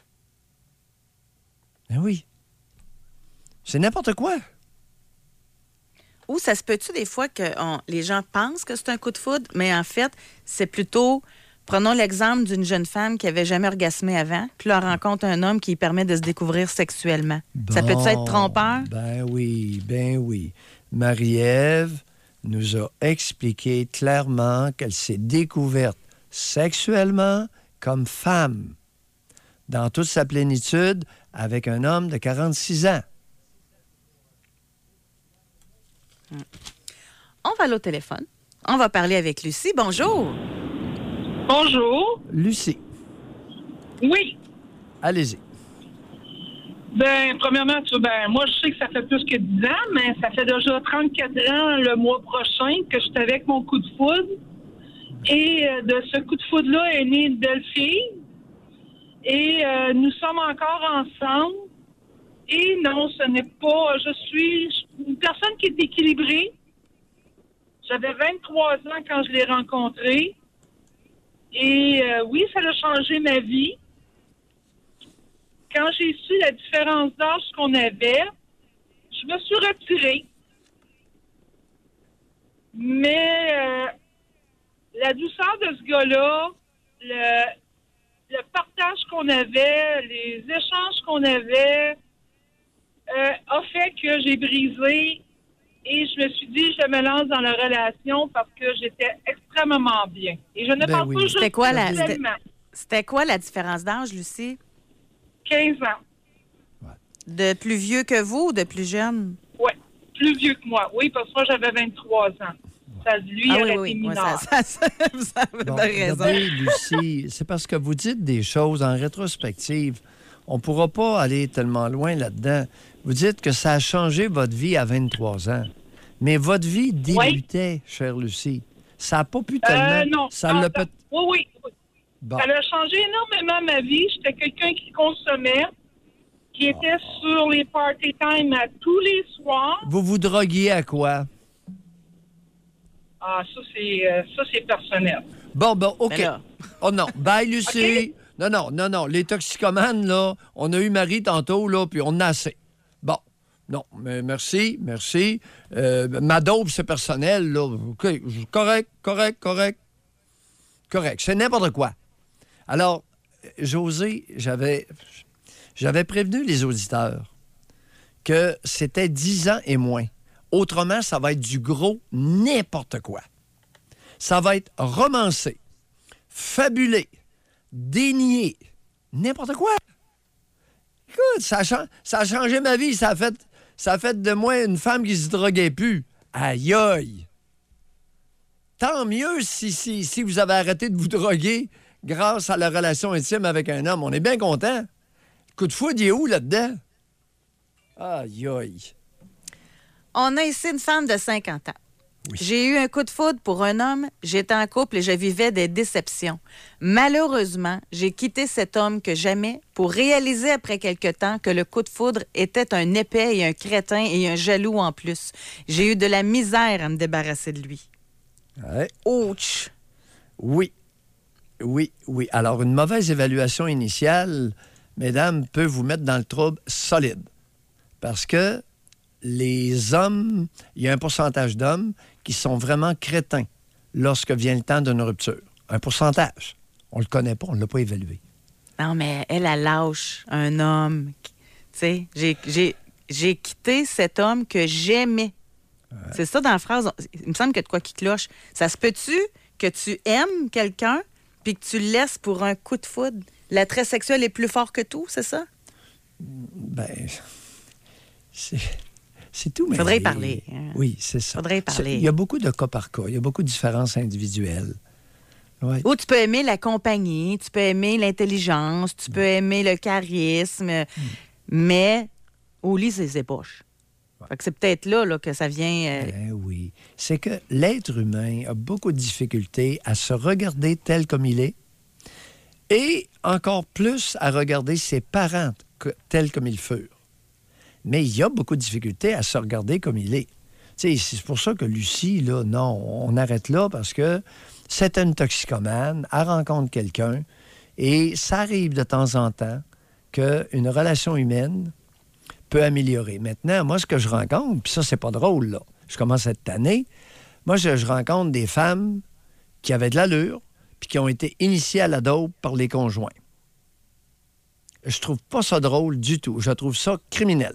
Ben oui. C'est n'importe quoi. Ou ça se peut-tu des fois que les gens pensent que c'est un coup de foudre, mais en fait, c'est plutôt... Prenons l'exemple d'une jeune femme qui n'avait jamais orgasmé avant, puis elle rencontre un homme qui lui permet de se découvrir sexuellement. Bon, ça peut-tu être trompeur? Ben oui. Marie-Ève nous a expliqué clairement qu'elle s'est découverte sexuellement comme femme, dans toute sa plénitude, avec un homme de 46 ans. On va aller au téléphone. On va parler avec Lucie. Bonjour. Bonjour. Lucie. Oui. Allez-y. Ben, premièrement, moi, je sais que ça fait plus que 10 ans, mais ça fait déjà 34 ans le mois prochain que je suis avec mon coup de foudre. Et de ce coup de foudre-là est née une belle fille. Et nous sommes encore ensemble. Et non, ce n'est pas... Je suis une personne qui est équilibrée. J'avais 23 ans quand je l'ai rencontré. Et oui, ça a changé ma vie. Quand j'ai su la différence d'âge qu'on avait, je me suis retirée. Mais la douceur de ce gars-là, le partage qu'on avait, les échanges qu'on avait, a fait que j'ai brisé et je me suis dit, je me lance dans la relation parce que j'étais extrêmement bien. Et je ne parle pas juste C'était quoi la différence d'âge, Lucie? 15 ans. De plus vieux que vous ou de plus jeune? Oui, plus vieux que moi. Oui, parce que moi, j'avais 23 ans. Ça, lui, il aurait été mineur. Vous avez raison. Regardez, Lucie, c'est parce que vous dites des choses en rétrospective. On ne pourra pas aller tellement loin là-dedans. Vous dites que ça a changé votre vie à 23 ans. Mais votre vie débutait, chère Lucie. Ça n'a pas pu tellement... non. Ça l'a peut... Oui. Bon. Ça a changé énormément ma vie. J'étais quelqu'un qui consommait, qui était sur les party time à tous les soirs. Vous vous droguiez à quoi? Ah, ça, c'est personnel. Bon, OK. Oh non, bye, Lucie. Okay. Non. Les toxicomanes, là, on a eu Marie tantôt, là, puis on en a assez. Bon. Non, mais merci. Ma dope, c'est personnel, là. OK, correct. C'est n'importe quoi. Alors, José, j'avais prévenu les auditeurs que c'était 10 ans et moins. Autrement, ça va être du gros n'importe quoi. Ça va être romancé, fabulé, dénié, n'importe quoi. Écoute, ça a changé ma vie. Ça a fait de moi une femme qui se droguait plus. Aïe aïe! Tant mieux si vous avez arrêté de vous droguer grâce à la relation intime avec un homme. On est bien content. Coup de foudre, il est où là-dedans? Aïe aïe! On a ici une femme de 50 ans. Oui. J'ai eu un coup de foudre pour un homme, j'étais en couple et je vivais des déceptions. Malheureusement, j'ai quitté cet homme que j'aimais pour réaliser après quelque temps que le coup de foudre était un épais et un crétin et un jaloux en plus. J'ai eu de la misère à me débarrasser de lui. Ouais. Ouch! Oui. Alors, une mauvaise évaluation initiale, mesdames, peut vous mettre dans le trouble solide. Parce que les hommes, il y a un pourcentage d'hommes qui sont vraiment crétins lorsque vient le temps d'une rupture. Un pourcentage. On le connaît pas, on ne l'a pas évalué. Non, mais elle lâche un homme. Tu sais, j'ai quitté cet homme que j'aimais. Ouais. C'est ça dans la phrase. Il me semble qu'il y a de quoi qui cloche. Ça se peut-tu que tu aimes quelqu'un puis que tu le laisses pour un coup de foudre? L'attrait sexuel est plus fort que tout, c'est ça? Ben, c'est tout, mais... Faudrait y parler. Hein? Oui, c'est ça. Faudrait y parler. Il y a beaucoup de cas par cas. Il y a beaucoup de différences individuelles. Ouais. Ou tu peux aimer la compagnie, tu peux aimer l'intelligence, tu peux aimer le charisme, mais au lit, c'est ses poches. Ouais. Fait que c'est peut-être là que ça vient... Ben oui. C'est que l'être humain a beaucoup de difficultés à se regarder tel comme il est et encore plus à regarder ses parents tels comme ils furent. Mais il y a beaucoup de difficultés à se regarder comme il est. T'sais, c'est pour ça que Lucie, là, non, on arrête là parce que c'est une toxicomane, elle rencontre quelqu'un et ça arrive de temps en temps qu'une relation humaine peut améliorer. Maintenant, moi, ce que je rencontre, puis ça, c'est pas drôle, là. Je commence cette année. Moi, je rencontre des femmes qui avaient de l'allure puis qui ont été initiées à la dope par les conjoints. Je trouve pas ça drôle du tout. Je trouve ça criminel.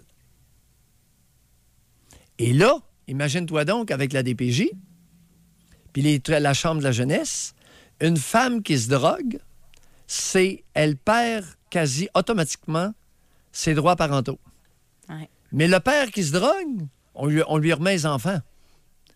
Et là, imagine-toi donc avec la DPJ, puis la Chambre de la jeunesse, une femme qui se drogue, elle perd quasi automatiquement ses droits parentaux. Ouais. Mais le père qui se drogue, on lui remet les enfants.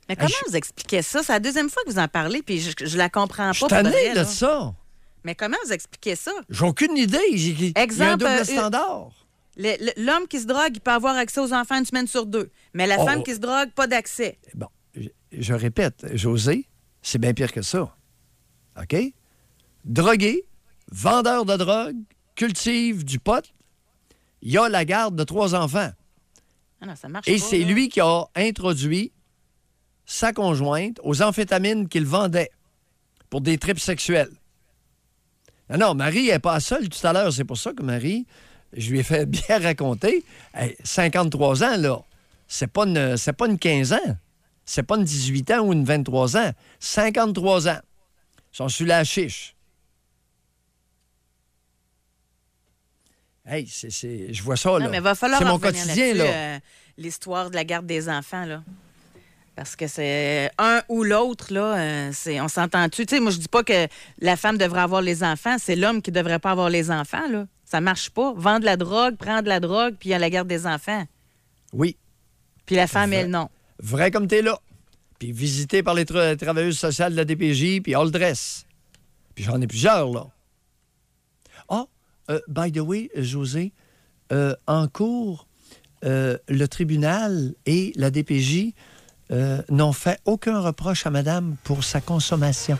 Mais comment vous expliquez ça? C'est la deuxième fois que vous en parlez, puis je la comprends pas. Je suis tanné de ça. Mais comment vous expliquez ça? J'ai aucune idée. Il y a un double standard. L'homme qui se drogue, il peut avoir accès aux enfants une semaine sur 2. Mais la femme qui se drogue, pas d'accès. Bon, je répète, José, c'est bien pire que ça. OK? Drogué, vendeur de drogue, cultive du pot, il a la garde de 3 enfants. Ah non, ça marche Et pas, c'est là. lui qui a introduit sa conjointe aux amphétamines qu'il vendait pour des trips sexuels. Non, Marie n'est pas seule tout à l'heure. C'est pour ça que Marie, je lui ai fait bien raconter, 53 ans, là, c'est pas une 15 ans. C'est pas une 18 ans ou une 23 ans. 53 ans. Ils sont sur la chiche. Hey, je vois ça, là. Non, mais il va falloir c'est mon revenir quotidien, là-dessus, là. L'histoire de la garde des enfants, là. Parce que c'est un ou l'autre, là, on s'entend-tu? Tu sais, moi, je dis pas que la femme devrait avoir les enfants, c'est l'homme qui devrait pas avoir les enfants, là. Ça marche pas. Vendre de la drogue, prendre de la drogue, puis il y a la garde des enfants. Oui. Puis la femme, elle, non. Vrai comme t'es là. Puis visité par les travailleuses sociales de la DPJ, puis all dress. Puis j'en ai plusieurs, là. By the way, José, en cours, le tribunal et la DPJ n'ont fait aucun reproche à madame pour sa consommation.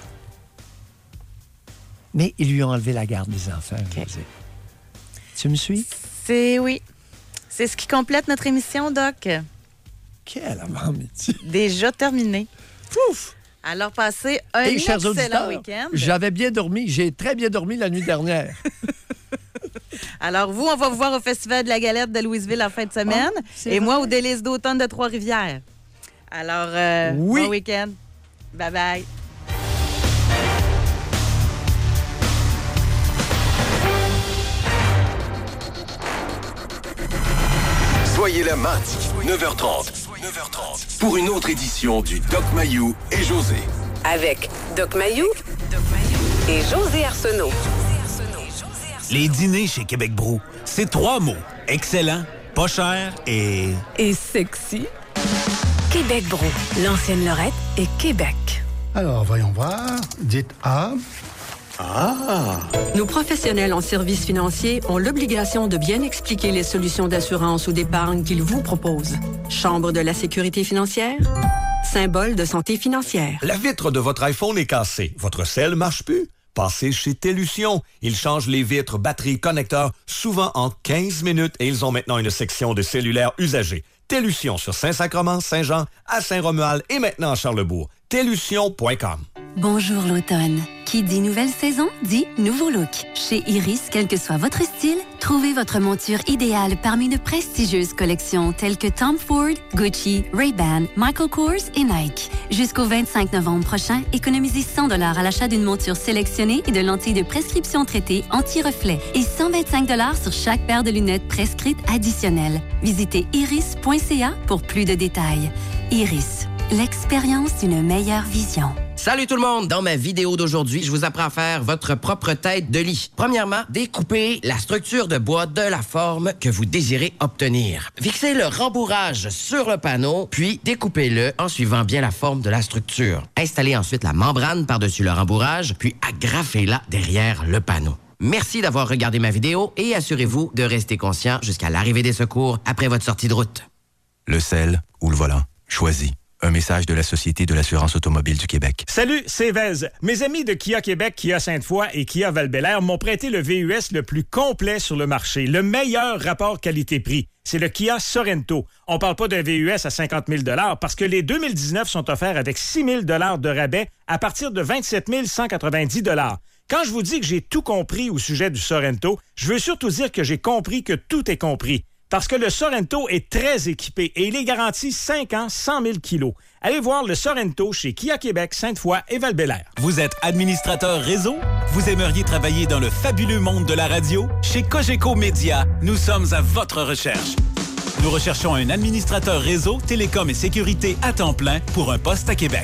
Mais ils lui ont enlevé la garde des enfants, José. Tu me suis? Oui. C'est ce qui complète notre émission, Doc. Quel avant-midi! Déjà terminé. Ouf! Alors, passez un chers excellent auditeurs, week-end. J'avais bien dormi. J'ai très bien dormi la nuit dernière. Alors, vous, on va vous voir au Festival de la Galette de Louisville en fin de semaine. Et moi, au Délice d'automne de Trois-Rivières. Alors, bon week-end. Bye-bye. Soyez là mardi, 9h30, pour une autre édition du Doc Mayou et José. Avec Doc Mayou et José Arsenault. Les dîners chez Québec Brou, c'est 3 mots. Excellent, pas cher et... Et sexy. Québec Brou, l'ancienne Lorette et Québec. Alors, voyons voir. Dites A. Nos professionnels en services financiers ont l'obligation de bien expliquer les solutions d'assurance ou d'épargne qu'ils vous proposent. Chambre de la sécurité financière, symbole de santé financière. La vitre de votre iPhone est cassée. Votre cell marche plus? Passez chez Tellution. Ils changent les vitres, batteries, connecteurs, souvent en 15 minutes et ils ont maintenant une section de cellulaire usagé. Tellution sur Saint-Sacrement, Saint-Jean, à Saint-Romuald et maintenant à Charlebourg. Tellution.com. Bonjour l'automne. Qui dit nouvelle saison, dit nouveau look. Chez Iris, quel que soit votre style, trouvez votre monture idéale parmi de prestigieuses collections telles que Tom Ford, Gucci, Ray-Ban, Michael Kors et Nike. Jusqu'au 25 novembre prochain, économisez 100 $ à l'achat d'une monture sélectionnée et de lentilles de prescription traitées anti-reflet et 125 $ sur chaque paire de lunettes prescrites additionnelles. Visitez iris.ca pour plus de détails. Iris, l'expérience d'une meilleure vision. Salut tout le monde! Dans ma vidéo d'aujourd'hui, je vous apprends à faire votre propre tête de lit. Premièrement, découpez la structure de bois de la forme que vous désirez obtenir. Fixez le rembourrage sur le panneau, puis découpez-le en suivant bien la forme de la structure. Installez ensuite la membrane par-dessus le rembourrage, puis agrafez-la derrière le panneau. Merci d'avoir regardé ma vidéo et assurez-vous de rester conscient jusqu'à l'arrivée des secours après votre sortie de route. Le sel ou le volant, choisis. Un message de la Société de l'assurance automobile du Québec. Salut, c'est Vez. Mes amis de Kia Québec, Kia Sainte-Foy et Kia Val-Bélair m'ont prêté le VUS le plus complet sur le marché, le meilleur rapport qualité-prix. C'est le Kia Sorento. On parle pas d'un VUS à 50 000 $ parce que les 2019 sont offerts avec 6 000 $ de rabais à partir de 27 190 $. Quand je vous dis que j'ai tout compris au sujet du Sorento, je veux surtout dire que j'ai compris que tout est compris. Parce que le Sorento est très équipé et il est garanti 5 ans, 100 000 kilos. Allez voir le Sorento chez Kia Québec, Sainte-Foy et Val-Bélair. Vous êtes administrateur réseau? Vous aimeriez travailler dans le fabuleux monde de la radio? Chez Cogeco Média, nous sommes à votre recherche. Nous recherchons un administrateur réseau, télécom et sécurité à temps plein pour un poste à Québec.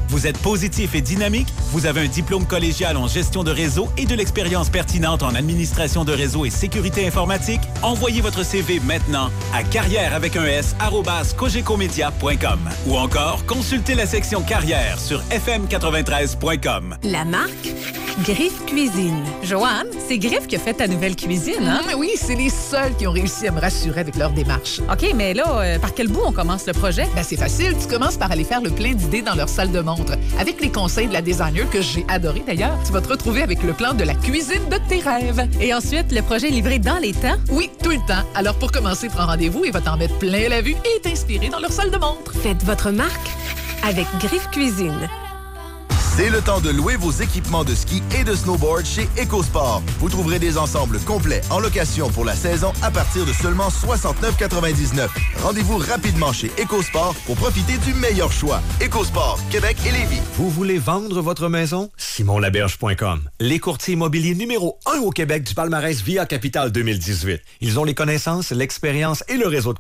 Vous êtes positif et dynamique? Vous avez un diplôme collégial en gestion de réseau et de l'expérience pertinente en administration de réseau et sécurité informatique? Envoyez votre CV maintenant à carrière@cogecomedia.com ou encore consultez la section carrière sur fm93.com. La marque Griffe Cuisine. Joanne, c'est Griffe qui a fait ta nouvelle cuisine, hein? Oui, c'est les seuls qui ont réussi à me rassurer avec leur démarche. OK, mais là, par quel bout on commence le projet? Ben, c'est facile. Tu commences par aller faire le plein d'idées dans leur salle de montre. Avec les conseils de la designer, que j'ai adoré d'ailleurs, tu vas te retrouver avec le plan de la cuisine de tes rêves. Et ensuite, le projet est livré dans les temps? Oui, tout le temps. Alors, pour commencer, prends rendez-vous et va t'en mettre plein la vue et t'inspirer dans leur salle de montre. Faites votre marque avec Griffe Cuisine. C'est le temps de louer vos équipements de ski et de snowboard chez EcoSport. Vous trouverez des ensembles complets en location pour la saison à partir de seulement 69,99. Rendez-vous rapidement chez EcoSport pour profiter du meilleur choix. EcoSport, Québec et Lévis. Vous voulez vendre votre maison? SimonLaberge.com. Les courtiers immobiliers numéro 1 au Québec du palmarès Via Capital 2018. Ils ont les connaissances, l'expérience et le réseau de